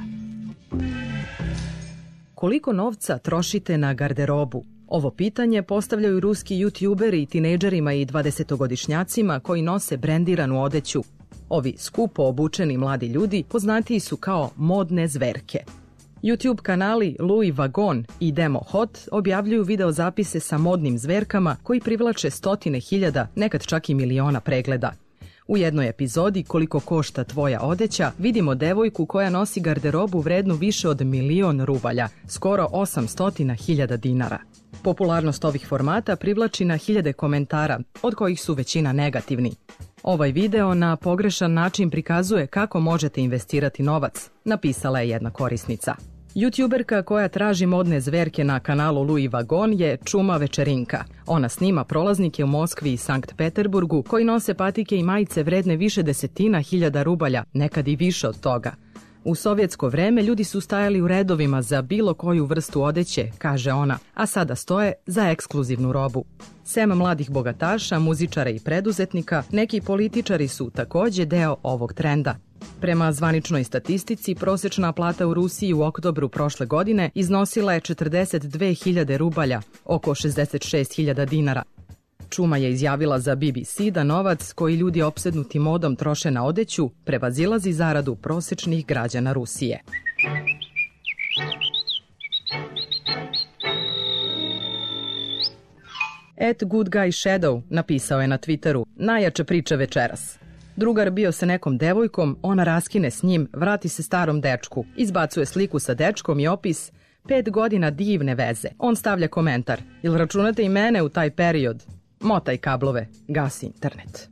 Koliko novca trošite na garderobu? Ovo pitanje postavljaju ruski youtuberi i tinejdžerima i dvadesetogodišnjacima koji nose brendiranu odeću. Ovi skupo obučeni mladi ljudi poznatiji su kao modne zverke. YouTube kanali Louis Vuitton i Demo Hot objavljuju videozapise sa modnim zverkama koji privlače stotine hiljada, nekad čak i miliona pregleda. U jednoj epizodi Koliko košta tvoja odeća vidimo devojku koja nosi garderobu vrednu više od milion rubalja, skoro osamstotina hiljada dinara. Popularnost ovih formata privlači na hiljade komentara, od kojih su većina negativni. Ovaj video na pogrešan način prikazuje kako možete investirati novac, napisala je jedna korisnica. YouTuberka koja traži modne zverke na kanalu Louis Vuitton je Čuma Večerinka. Ona snima prolaznike u Moskvi i Sankt Peterburgu koji nose patike i majice vredne više desetina hiljada rubalja, nekad i više od toga. U sovjetsko vreme ljudi su stajali u redovima za bilo koju vrstu odeće, kaže ona, a sada stoje za ekskluzivnu robu. Sem mladih bogataša, muzičara i preduzetnika, neki političari su takođe deo ovog trenda. Prema zvaničnoj statistici, prosečna plata u Rusiji u oktobru prošle godine iznosila je četrdeset dve hiljade rubalja, oko šezdeset šest hiljada dinara. Čuma je izjavila za B B C da novac koji ljudi opsednuti modom troše na odeću prevazilazi zaradu prosečnih građana Rusije. At Good Guy Shadow napisao je na Twitteru: najjača priča večeras. Drugar bio sa nekom devojkom, ona raskine s njim, vrati se starom dečku, izbacuje sliku sa dečkom i opis: pet godina divne veze. On stavlja komentar: jel računate i mene u taj period? Motaj kablove, gasi internet.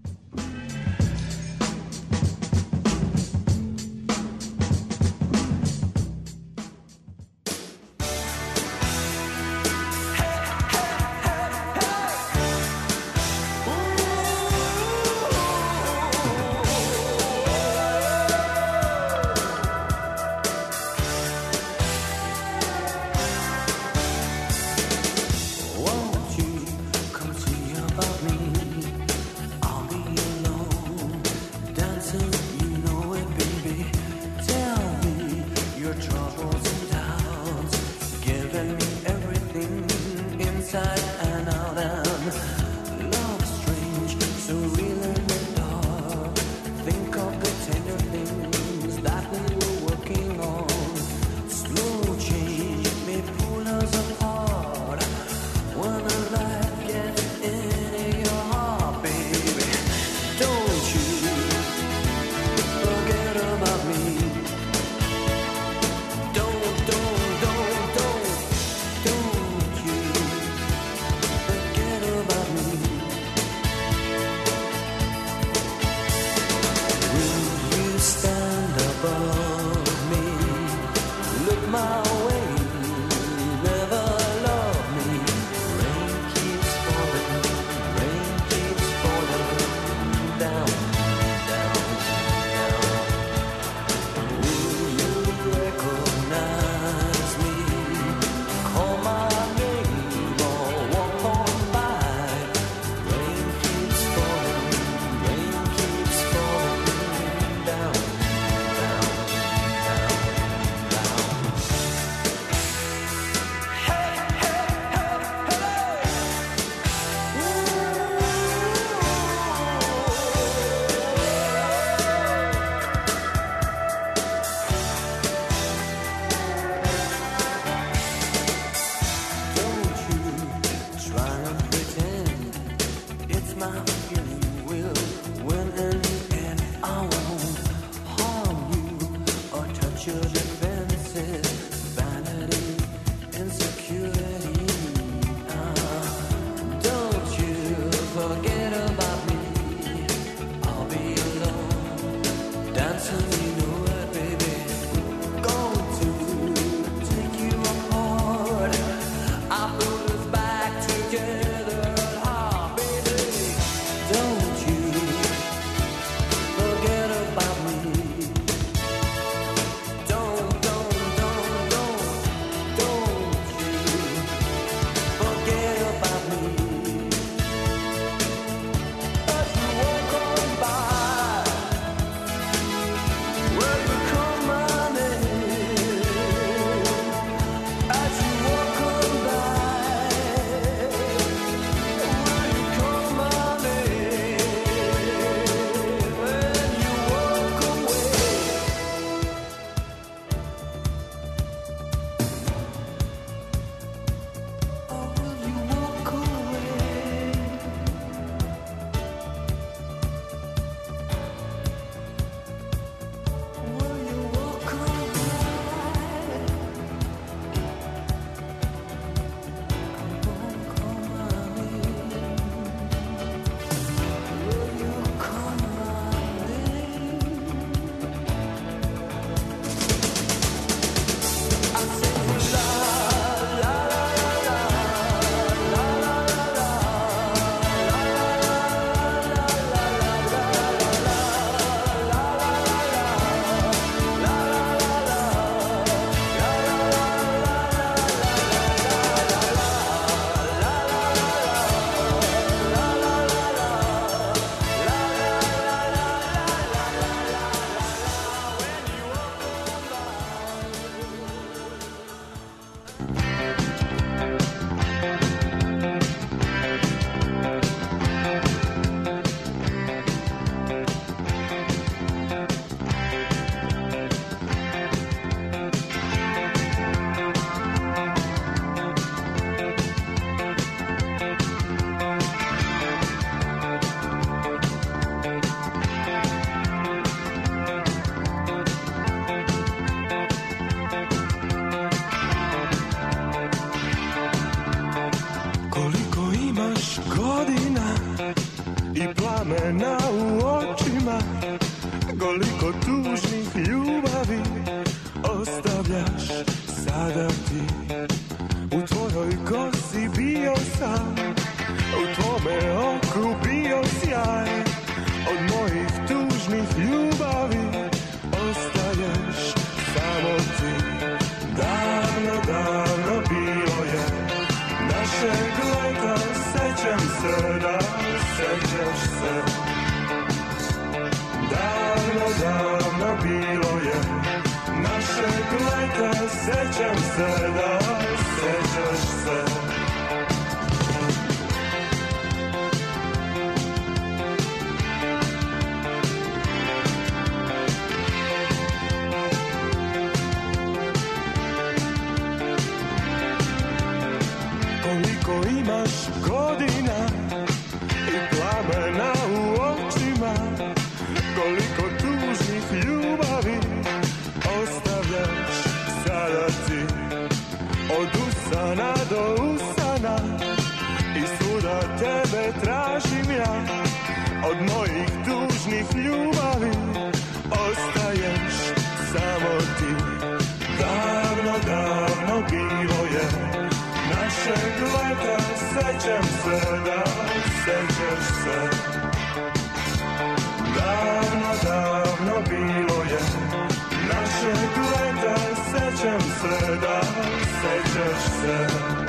Won't you come see about me? I'll be alone, dancing, you know it, baby. Tell me your troubles and doubts, giving me everything inside and out. And love strange, so real and dark. Think of the tender things that we were working on. Slow change may pull us apart. When the light gets into your heart, baby, don't you forget about me. Don't, don't, don't, don't, don't you forget Koliko imaš godina i plamena u očima, koliko tužnih ljubavi ostavljaš sada ti. U tvojoj kosi bio sam, u tvome oku bio sjaj. Od mojih tužnih ljubavi ostaješ samo ti. Davno, davno bilo je našeg leta, sećam se da sećaš se. Davno, davno bilo je našeg leta, sećam se da sećaš se. Koliko imaš godina i plamena u očima, koliko tužnih ljubavi ostavljaš sada ti. Od usana do usana i svuda tebe tražim ja. Od mojih tužnih ljubavi ostaješ samo ti. Davno, davno bilo je našeg leta, sećam se da sećaš se. Davno, davno bilo je našeg leta, sećam se da sećaš se.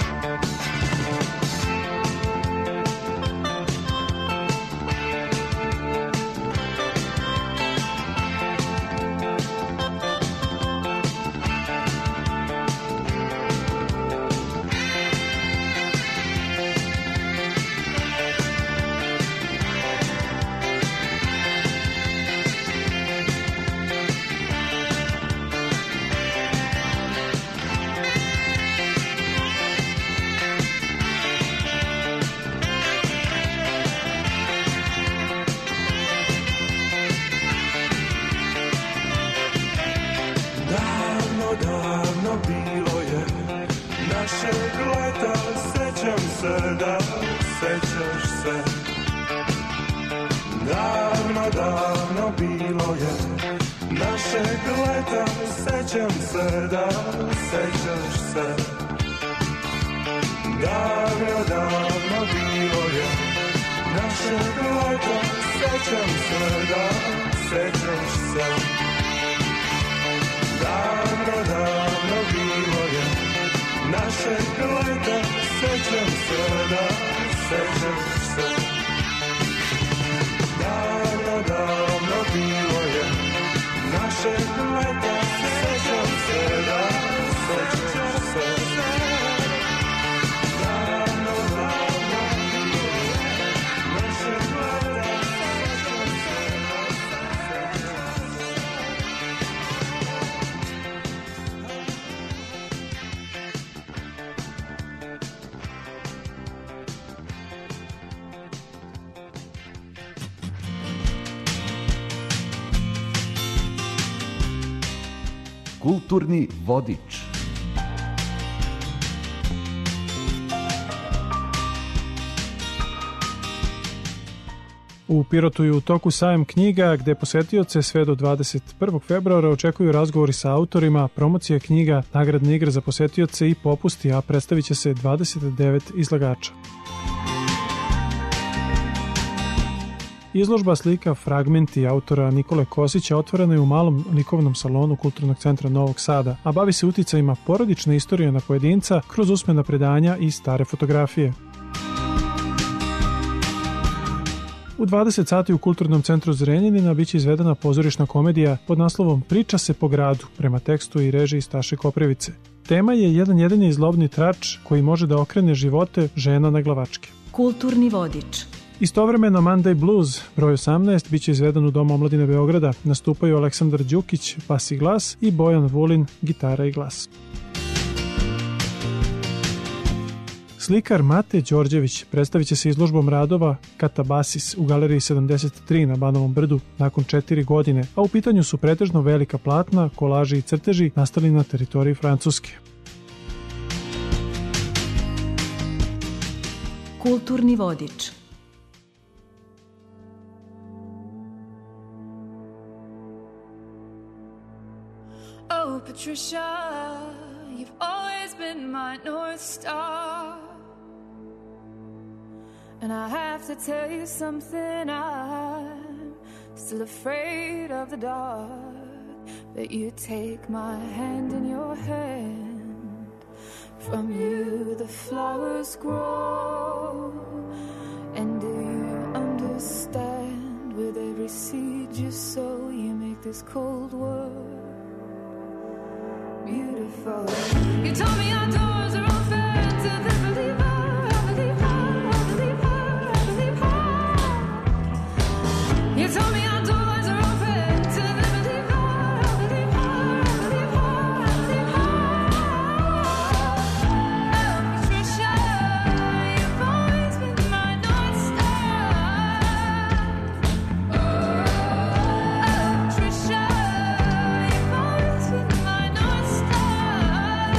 Kulturni vodič. U Pirotu je u toku sajam knjiga gde posetioce sve do dvadeset prvog februara očekuju razgovori sa autorima, promocija knjiga, nagradne igre za posetioce i popusti, a predstavit će se dvadeset devet izlagača. Izložba slika Fragmenti autora Nikole Kosića otvorena je u malom likovnom salonu Kulturnog centra Novog Sada, a bavi se uticajima porodične istorije na pojedinca kroz usmena predanja i stare fotografije. U dvadeset sati u Kulturnom centru Zrenjanina biće izvedena pozorišna komedija pod naslovom Priča se po gradu, prema tekstu i režiji Staše Koprivice. Tema je jedan jedini zlobni trač koji može da okrene živote žena na glavačke. Kulturni vodič. Istovremeno Monday Blues, broj osamnaest, biće izveden u Domu omladine Beograda. Nastupaju Aleksandar Đukić, bas i glas, i Bojan Vulin, gitara i glas. Slikar Mate Đorđević predstavit će se izložbom radova Katabasis u galeriji sedamdeset tri na Banovom brdu nakon četiri godine, a u pitanju su pretežno velika platna, kolaži i crteži nastali na teritoriji Francuske. Kulturni vodič. Oh, Patricia, you've always been my North Star. And I have to tell you something, I'm still afraid of the dark. But you take my hand in your hand, from you the flowers grow. And do you understand, with every seed you sow, you make this cold world beautiful. You told me our doors are open to the believer, I believe her, I believe her, I believe her. You told me our doors are open to the believer, I believe her, I believe her, I believe her. Oh, Patricia, you've always been my North Star. Oh, Patricia, you've always been my North Star.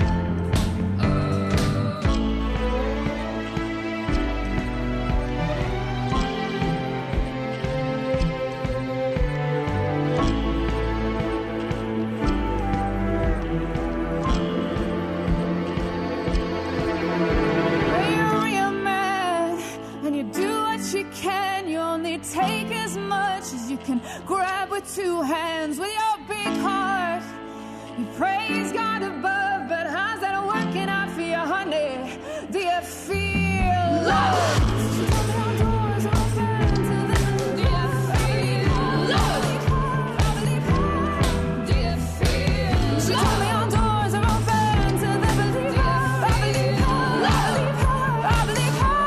When you're real mad and you do what you can, you only take as much as you can grab with two hands. With your big heart, you praise God above, but how's that working out for you, honey? Do you feel love? Do you feel love? Do you feel love? She told me our doors are open to the believer. I believe her. I believe her.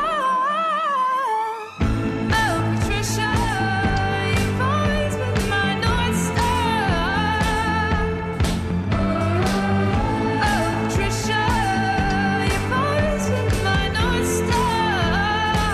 Oh, Patricia, you've always been my North Star. Oh, Patricia, you've always been my North Star.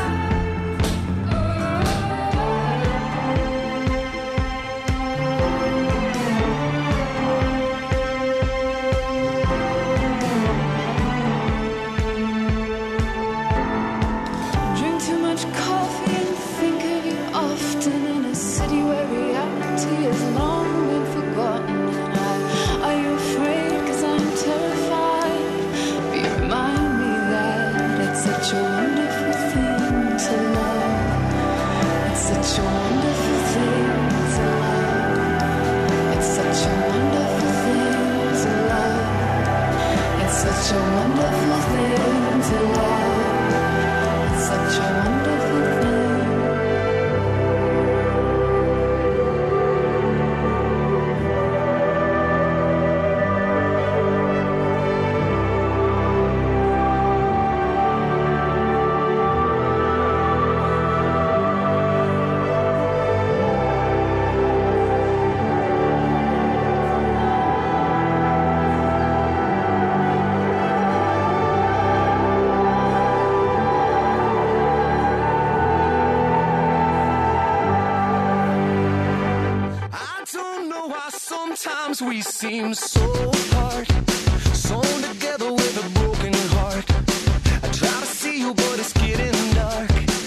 Drink too much coffee and think of you often, in a city where reality has long been forgotten. And I, are you afraid? 'Cause I'm terrified. But you remind me that it's such a wonderful thing to love. It's such a wonderful thing to love. It's such a wonderful thing to love. It's such a wonderful thing to love. It's such a wonderful thing. I don't know why sometimes we seem so apart, sewn together with a broken heart. I try to see you, but it's getting dark.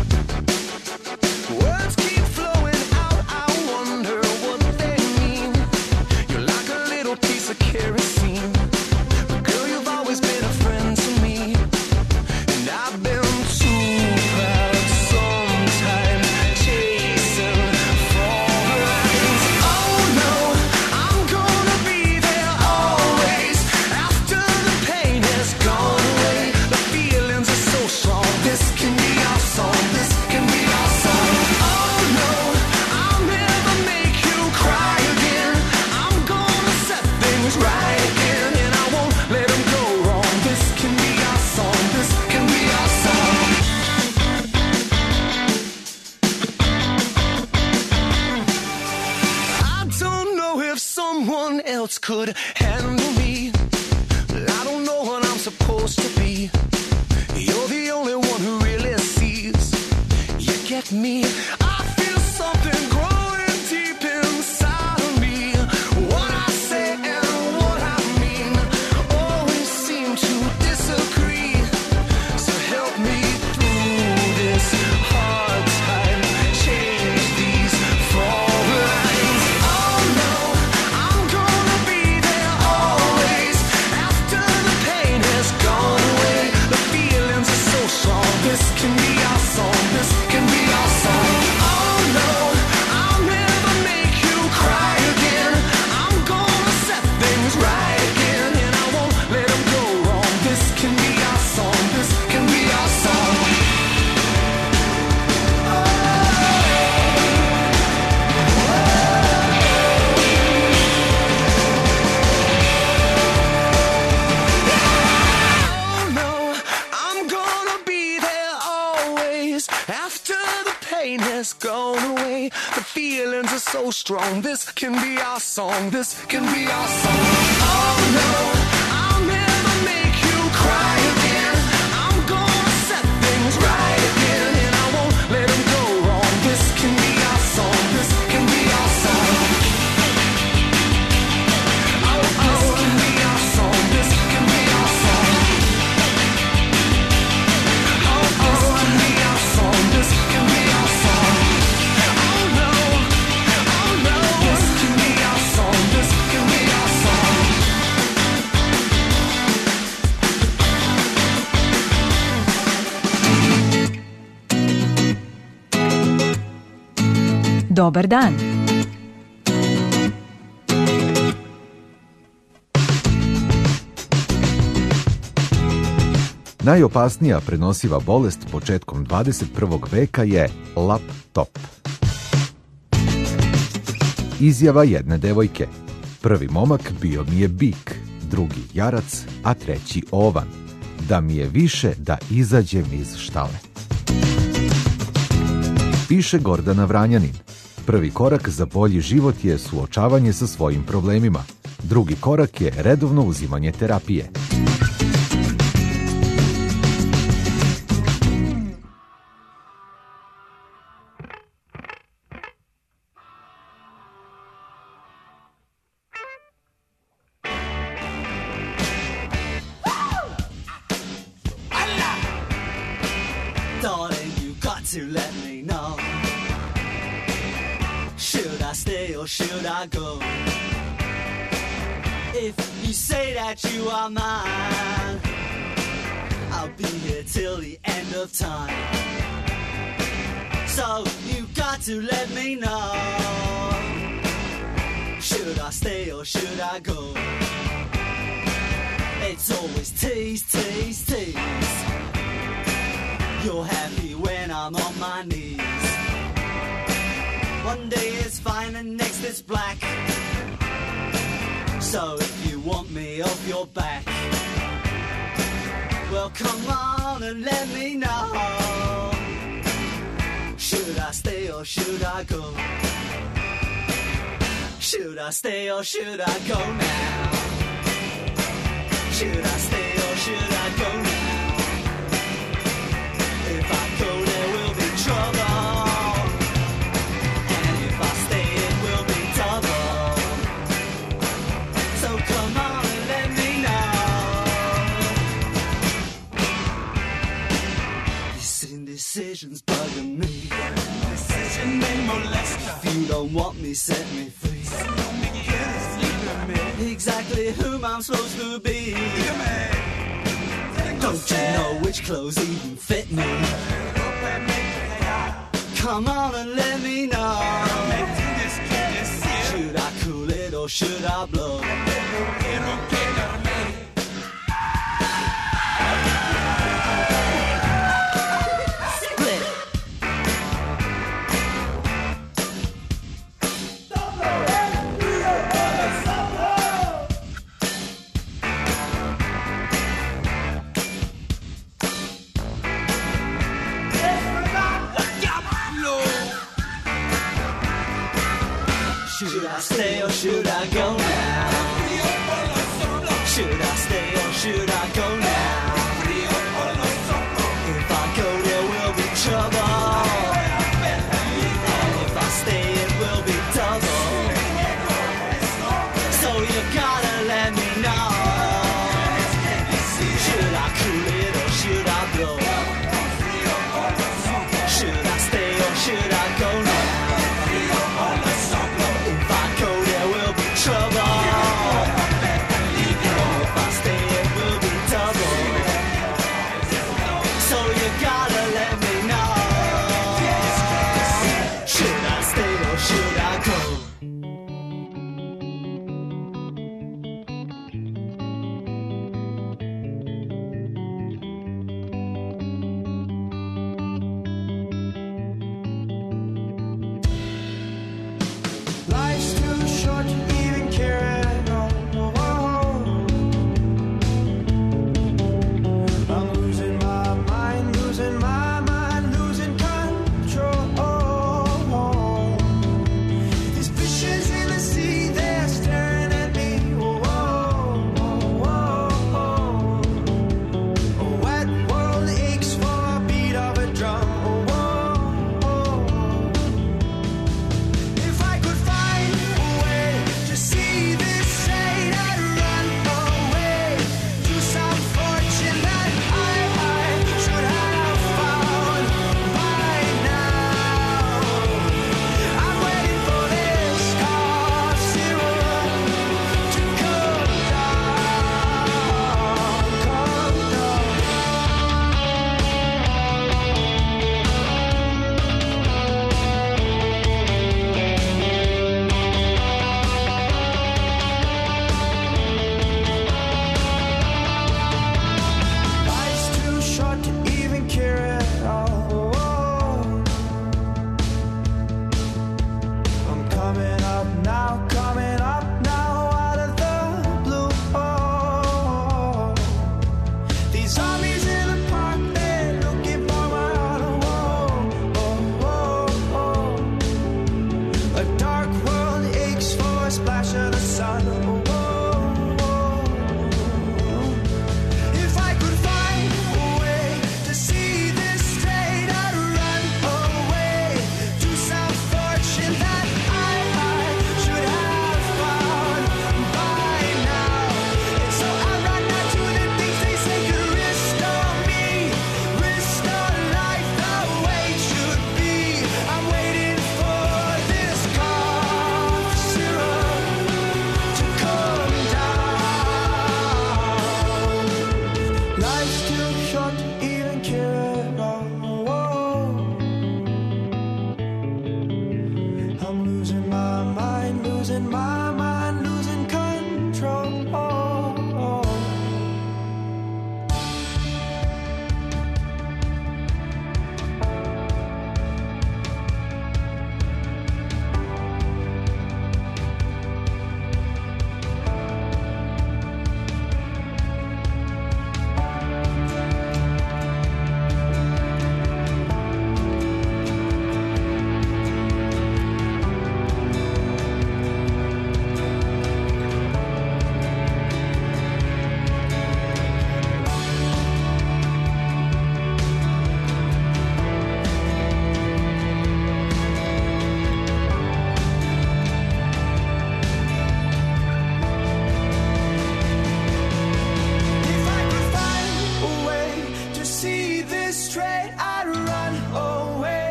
Words keep flowing out, I wonder what they mean. You're like a little piece of kerosene, but girl, you've always been a friend to me. And I've been too proud sometimes, chasing for the lines. Oh no, I'm gonna be there always, after the pain has gone away. The feelings are so strong, this can be our song, this can be our song. Oh no, I'll never make you cry again. I'm gonna set things right again, and I won't let them go wrong. This can be our song, this can be our song. I don't know if someone else could handle me. I don't know what I'm supposed to be. You're the only one who really sees. You get me. I feel something growing deep inside of me. What I say and what I mean always seem to disagree. So help me through After the pain has gone away, the feelings are so strong. This can be our song, this can be our song. Oh no, I'll never make you cry again. I'm gonna set things right again, and I won't let them go wrong. This can be our song, this can be our song. Oh, oh, this can be our song, this can be our song. Oh, oh, this can be our song, this can be our song. Oh no, oh no, this can be our song, this can be our song. Dobar dan. Najopasnija prenosiva bolest početkom dvadeset prvog veka je laptop. Izjava jedne devojke. Prvi momak bio mi je bik, drugi jarac, a treći ovan. Da mi je više da izađem iz štale. Piše Gordana Vranjanin. Prvi korak za bolji život je suočavanje sa svojim problemima. Drugi korak je redovno uzimanje terapije. Darling, you got to let me know. Should I stay or should I go? If you say that you are mine, I'll be here till the end of time. So you got to let me know. Should I stay or should I go? It's always tease, tease, tease. You're happy when I'm on my knees. One day it's fine and next it's black. So if you want me off your back, well come on and let me know. Should I stay or should I go? Should I stay or should I go now? Should I stay or should I go now? If I go there will be trouble, and if I stay it will be double. So come on and let me know. This indecision's bugging me. Decision may molest you. If you don't want me, set me free. Exactly whom I'm supposed to be. Don't you know which clothes even fit me? Come on and let me know. Should I cool it or should I blow? Split. Should I stay or should I go now? Should I stay or should I go now? If I go there will be trouble, and if I stay it will be double. So you gotta let me know. Should I cool it or should I blow? Should I stay or should I go now? Trouble. If I stay, it will be double. So you gotta let me know. Should I stay or should I go? Life's too short to even care at all. I'm losing my mind, losing my mind, losing control.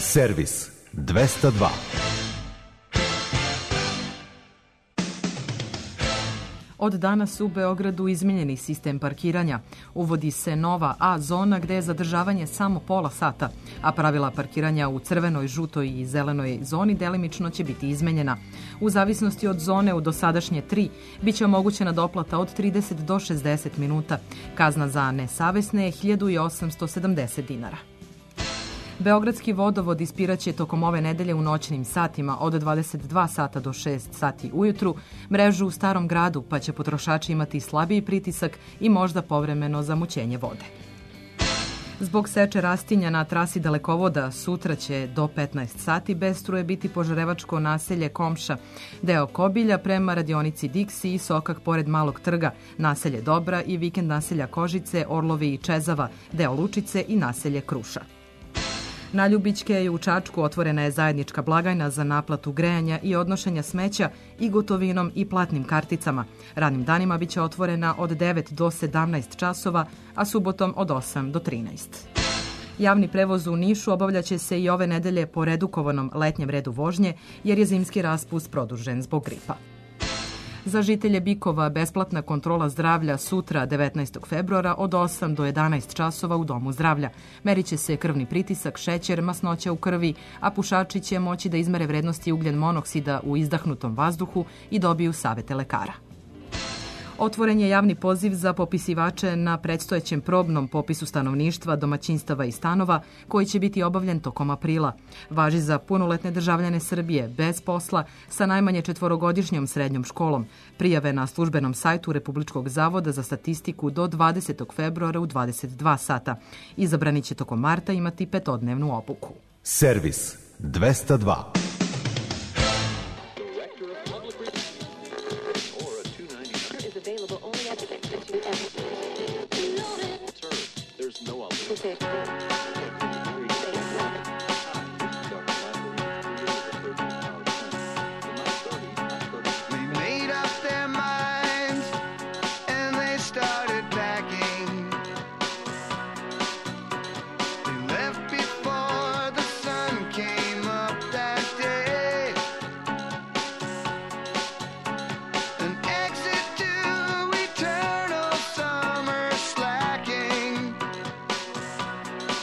Servis dvesta dva. Od danas u Beogradu izmenjeni sistem parkiranja. Uvodi se nova A zona gde je zadržavanje samo pola sata, a pravila parkiranja u crvenoj, žutoj i zelenoj zoni delimično će biti izmenjena. U zavisnosti od zone u dosadašnje tri, bit će omogućena doplata od trideset do šezdeset minuta. Kazna za nesavesne je hiljadu osamsto sedamdeset dinara. Beogradski vodovod ispiraće tokom ove nedelje u noćnim satima od dvadeset dva sata do šest sati ujutru mrežu u Starom gradu, pa će potrošači imati slabiji pritisak i možda povremeno zamućenje vode. Zbog seče rastinja na trasi dalekovoda sutra će do petnaest sati bez struje biti požarevačko naselje Komša, deo Kobilja prema radionici Diksi i Sokak pored Malog trga, naselje Dobra i vikend naselja Kožice, Orlovi i Čezava, deo Lučice i naselje Kruša. Na Ljubićke i u Čačku otvorena je zajednička blagajna za naplatu grejanja i odnošenja smeća i gotovinom i platnim karticama. Radnim danima biće otvorena od devet do sedamnaest časova, a subotom od osam do trinaest. Javni prevoz u Nišu obavljaće se i ove nedelje po redukovanom letnjem redu vožnje, jer je zimski raspust produžen zbog gripa. Za žitelje Bikova besplatna kontrola zdravlja sutra devetnaestog februara od osam do jedanaest časova u Domu zdravlja. Merit će se krvni pritisak, šećer, masnoća u krvi, a pušači će moći da izmere vrednosti ugljen monoksida u izdahnutom vazduhu i dobiju savete lekara. Otvoren je javni poziv za popisivače na predstojećem probnom popisu stanovništva, domaćinstava i stanova, koji će biti obavljen tokom aprila. Važi za punoletne državljane Srbije bez posla sa najmanje četvorogodišnjom srednjom školom. Prijave na službenom sajtu Republičkog zavoda za statistiku do dvadesetog februara u dvadeset dva sata. Izabrani će tokom marta imati petodnevnu obuku. Servis dvesta dva. They made up their minds and they started packing. They left before the sun came up that day. An exit to eternal summer slacking.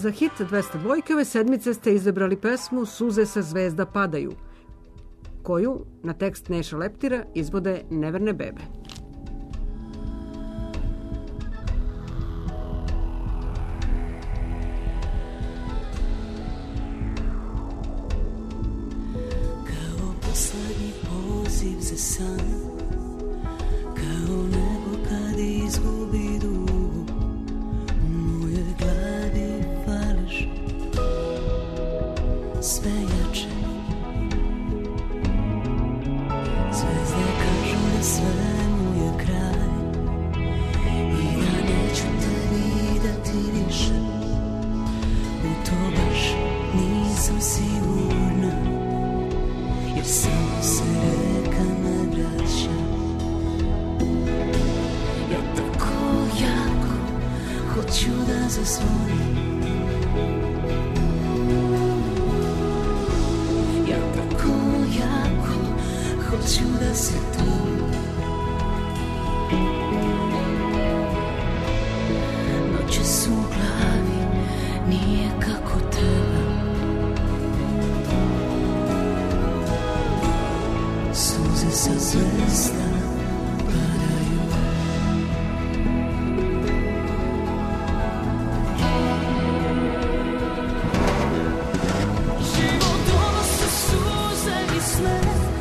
Za hit dvesta dvojke ove sedmice ste izabrali pesmu Suze sa zvezda padaju, koju na tekst Neša Leptira izvode Neverne bebe. Kao poslednji poziv za san, kao nebo kad izgubi duhu, u mojoj glavi fališ sve jače. Zvezde kažu da svemu je kraj i da neću te videti više. U to baš nisam sigurna, jer samo se reka ne vraća. Ja tako jako hoću da zasvonim, ja tako jako hoću da se tu. Noće su u glavi, nije kako treba. Suze sa zvezda padaju. Život donose suze i sve,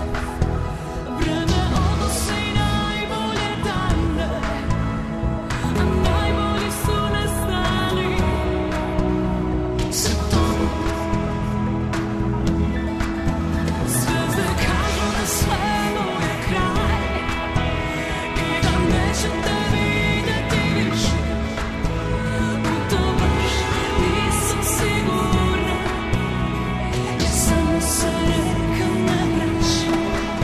vreme odnosi najbolje dane, a najbolji su nestali sa tobom. Zvezde kažu da svemu je kraj i da neću te videti više. U to baš nisam sigurna, jer samo se reka ne vraća.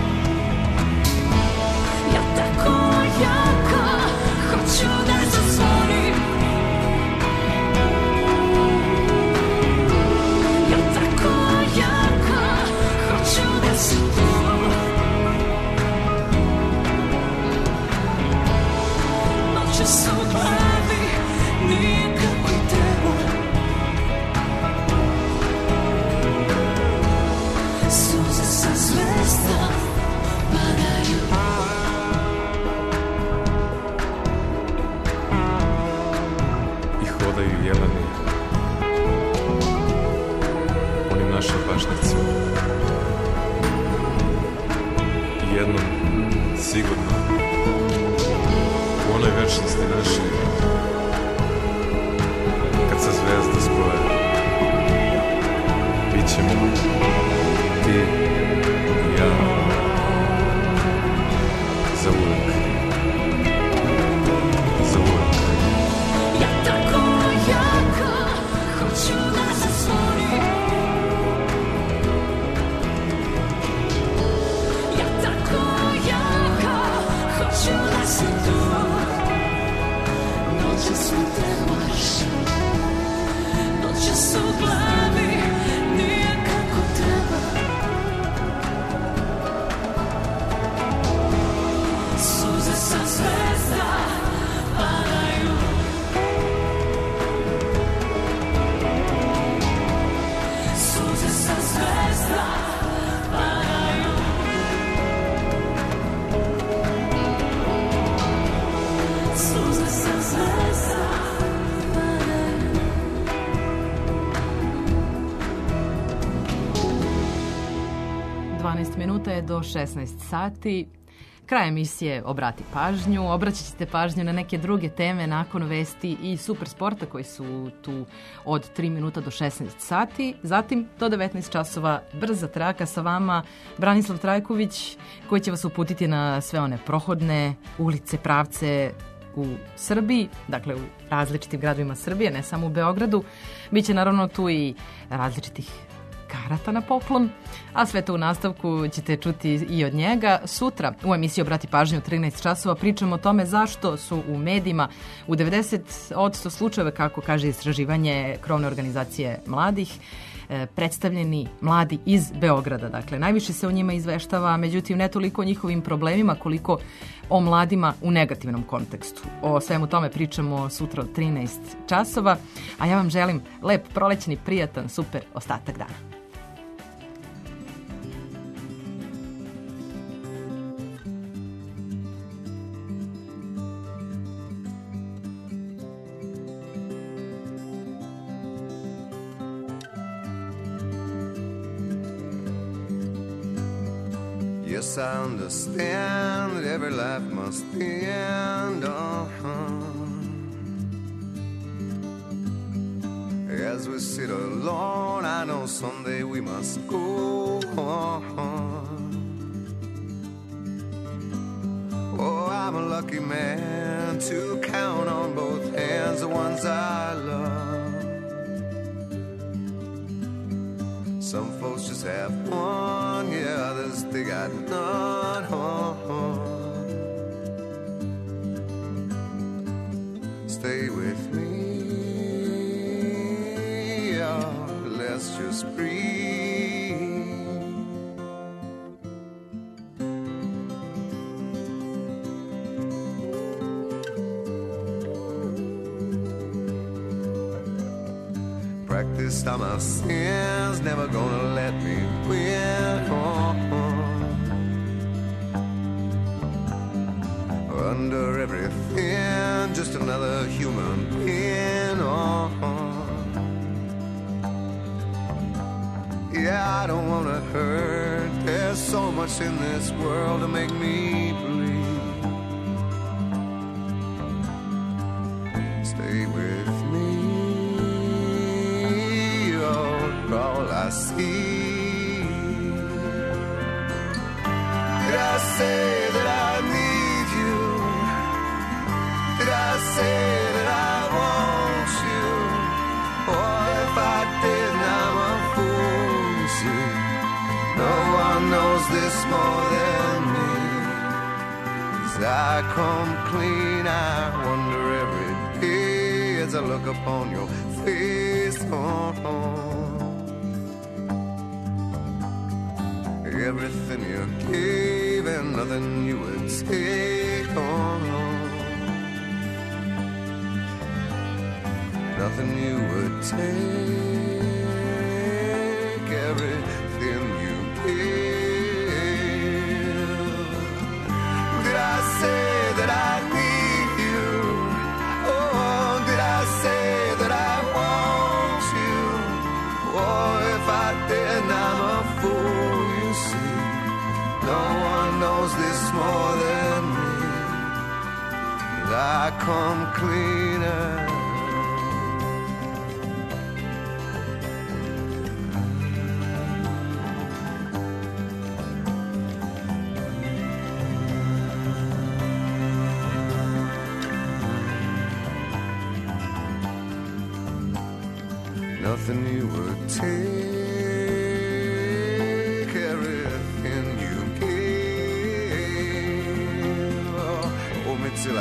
Ja tako jako hoću da zasvonim, ja tako jako hoću da se tu. Noće su u glavi, nije kako treba. Suze sa zvezda padaju. I hodaju jeleni onim našim pašnjacima. I jednom, sigurno, u onoj večnosti našoj, kad se zvezde spoje, bit ćemo ti i ja za uvek. Za uvek. Ja tako jako hoću da zasvonim, ja tako jako hoću da se tu. Noće su trebaš, noće su u glavi, nije kako treba. Suze sa zvezda padaju. Suze sa zvezda padaju. Suze sa zvezda padaju. dvanaest minuta je do šesnaest sati. Kraj emisije Obrati pažnju. Obraćat ćete pažnju na neke druge teme nakon vesti i super sporta koji su tu od tri minuta do šesnaest sati. Zatim do devetnaest časova brza traka sa vama Branislav Trajković koji će vas uputiti na sve one prohodne ulice, pravce u Srbiji, dakle u različitim gradovima Srbije, ne samo u Beogradu. Biće naravno tu i različitih karata na poklon, a sve to u nastavku ćete čuti i od njega. Sutra u emisiji Obrati pažnju u trinaest časova pričamo o tome zašto su u medijima u devedeset posto slučajeva, kako kaže istraživanje krovne organizacije mladih, e, predstavljeni mladi iz Beograda. Dakle, najviše se o njima izveštava, međutim ne toliko o njihovim problemima koliko o mladima u negativnom kontekstu. O svemu tome pričamo sutra od trinaest časova, a ja vam želim lep, prolećni, prijatan, super ostatak dana. Yes, I understand that every life must end. Uh-huh. As we sit alone, I know someday we must go on. Oh, I'm a lucky man to count on both hands the ones I love. Some folks just have one, yeah, others they got none. Stay with me, yeah, let's just breathe. Practiced all my sins, never gonna let me win. Oh, oh. Under everything, just another human being. Oh, oh. Yeah, I don't wanna hurt. There's so much in this world to make me bleed. Stay with me, all I see. Did I say that I need you? Did I say that I want you? Or if I didn't, I'm a fool, you see. No one knows this more than me. As I come clean, I wonder every day as I look upon your face. Oh, oh. Everything you gave and nothing you would take on. Nothing you would take. Everything you gave. Did I say that I need you? Oh, did I say that I want you? Oh, if I didn't, I'm a fool. No one knows this more than me. I come cleaner. Nothing you would take, everything you till I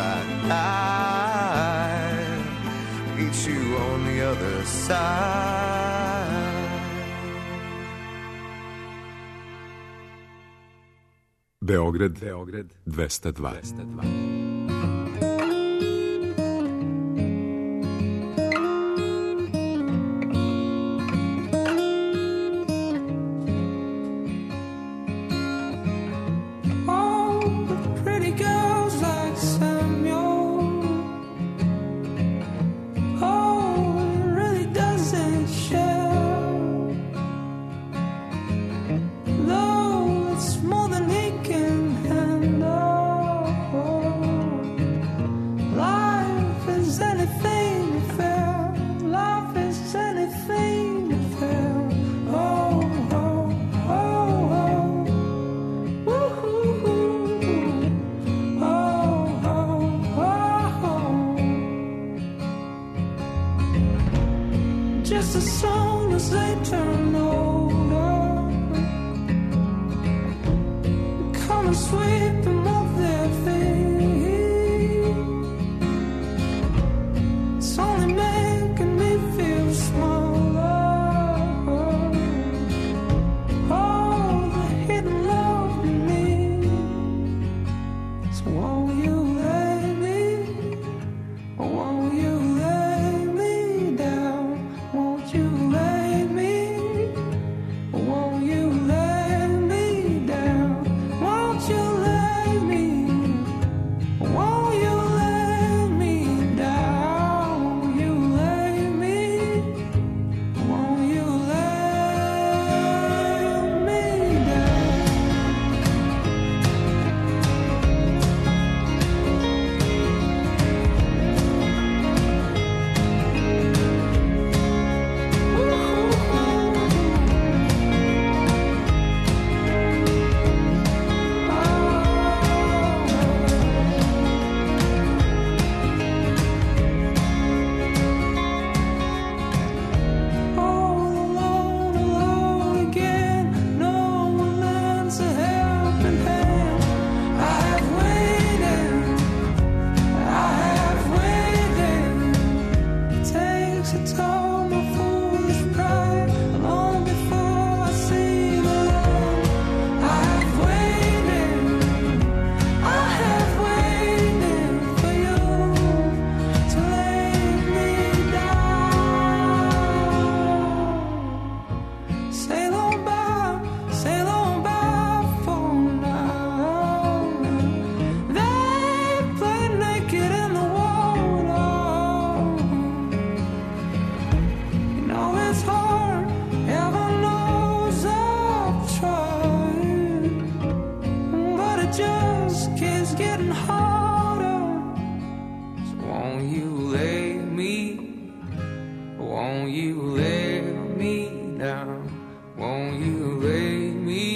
die, meet you on the other side. Beograd, Beograd dvesta dva. Just as soon as they turn over, come and sweep them off their feet. It's only making me feel smaller. Won't you lay me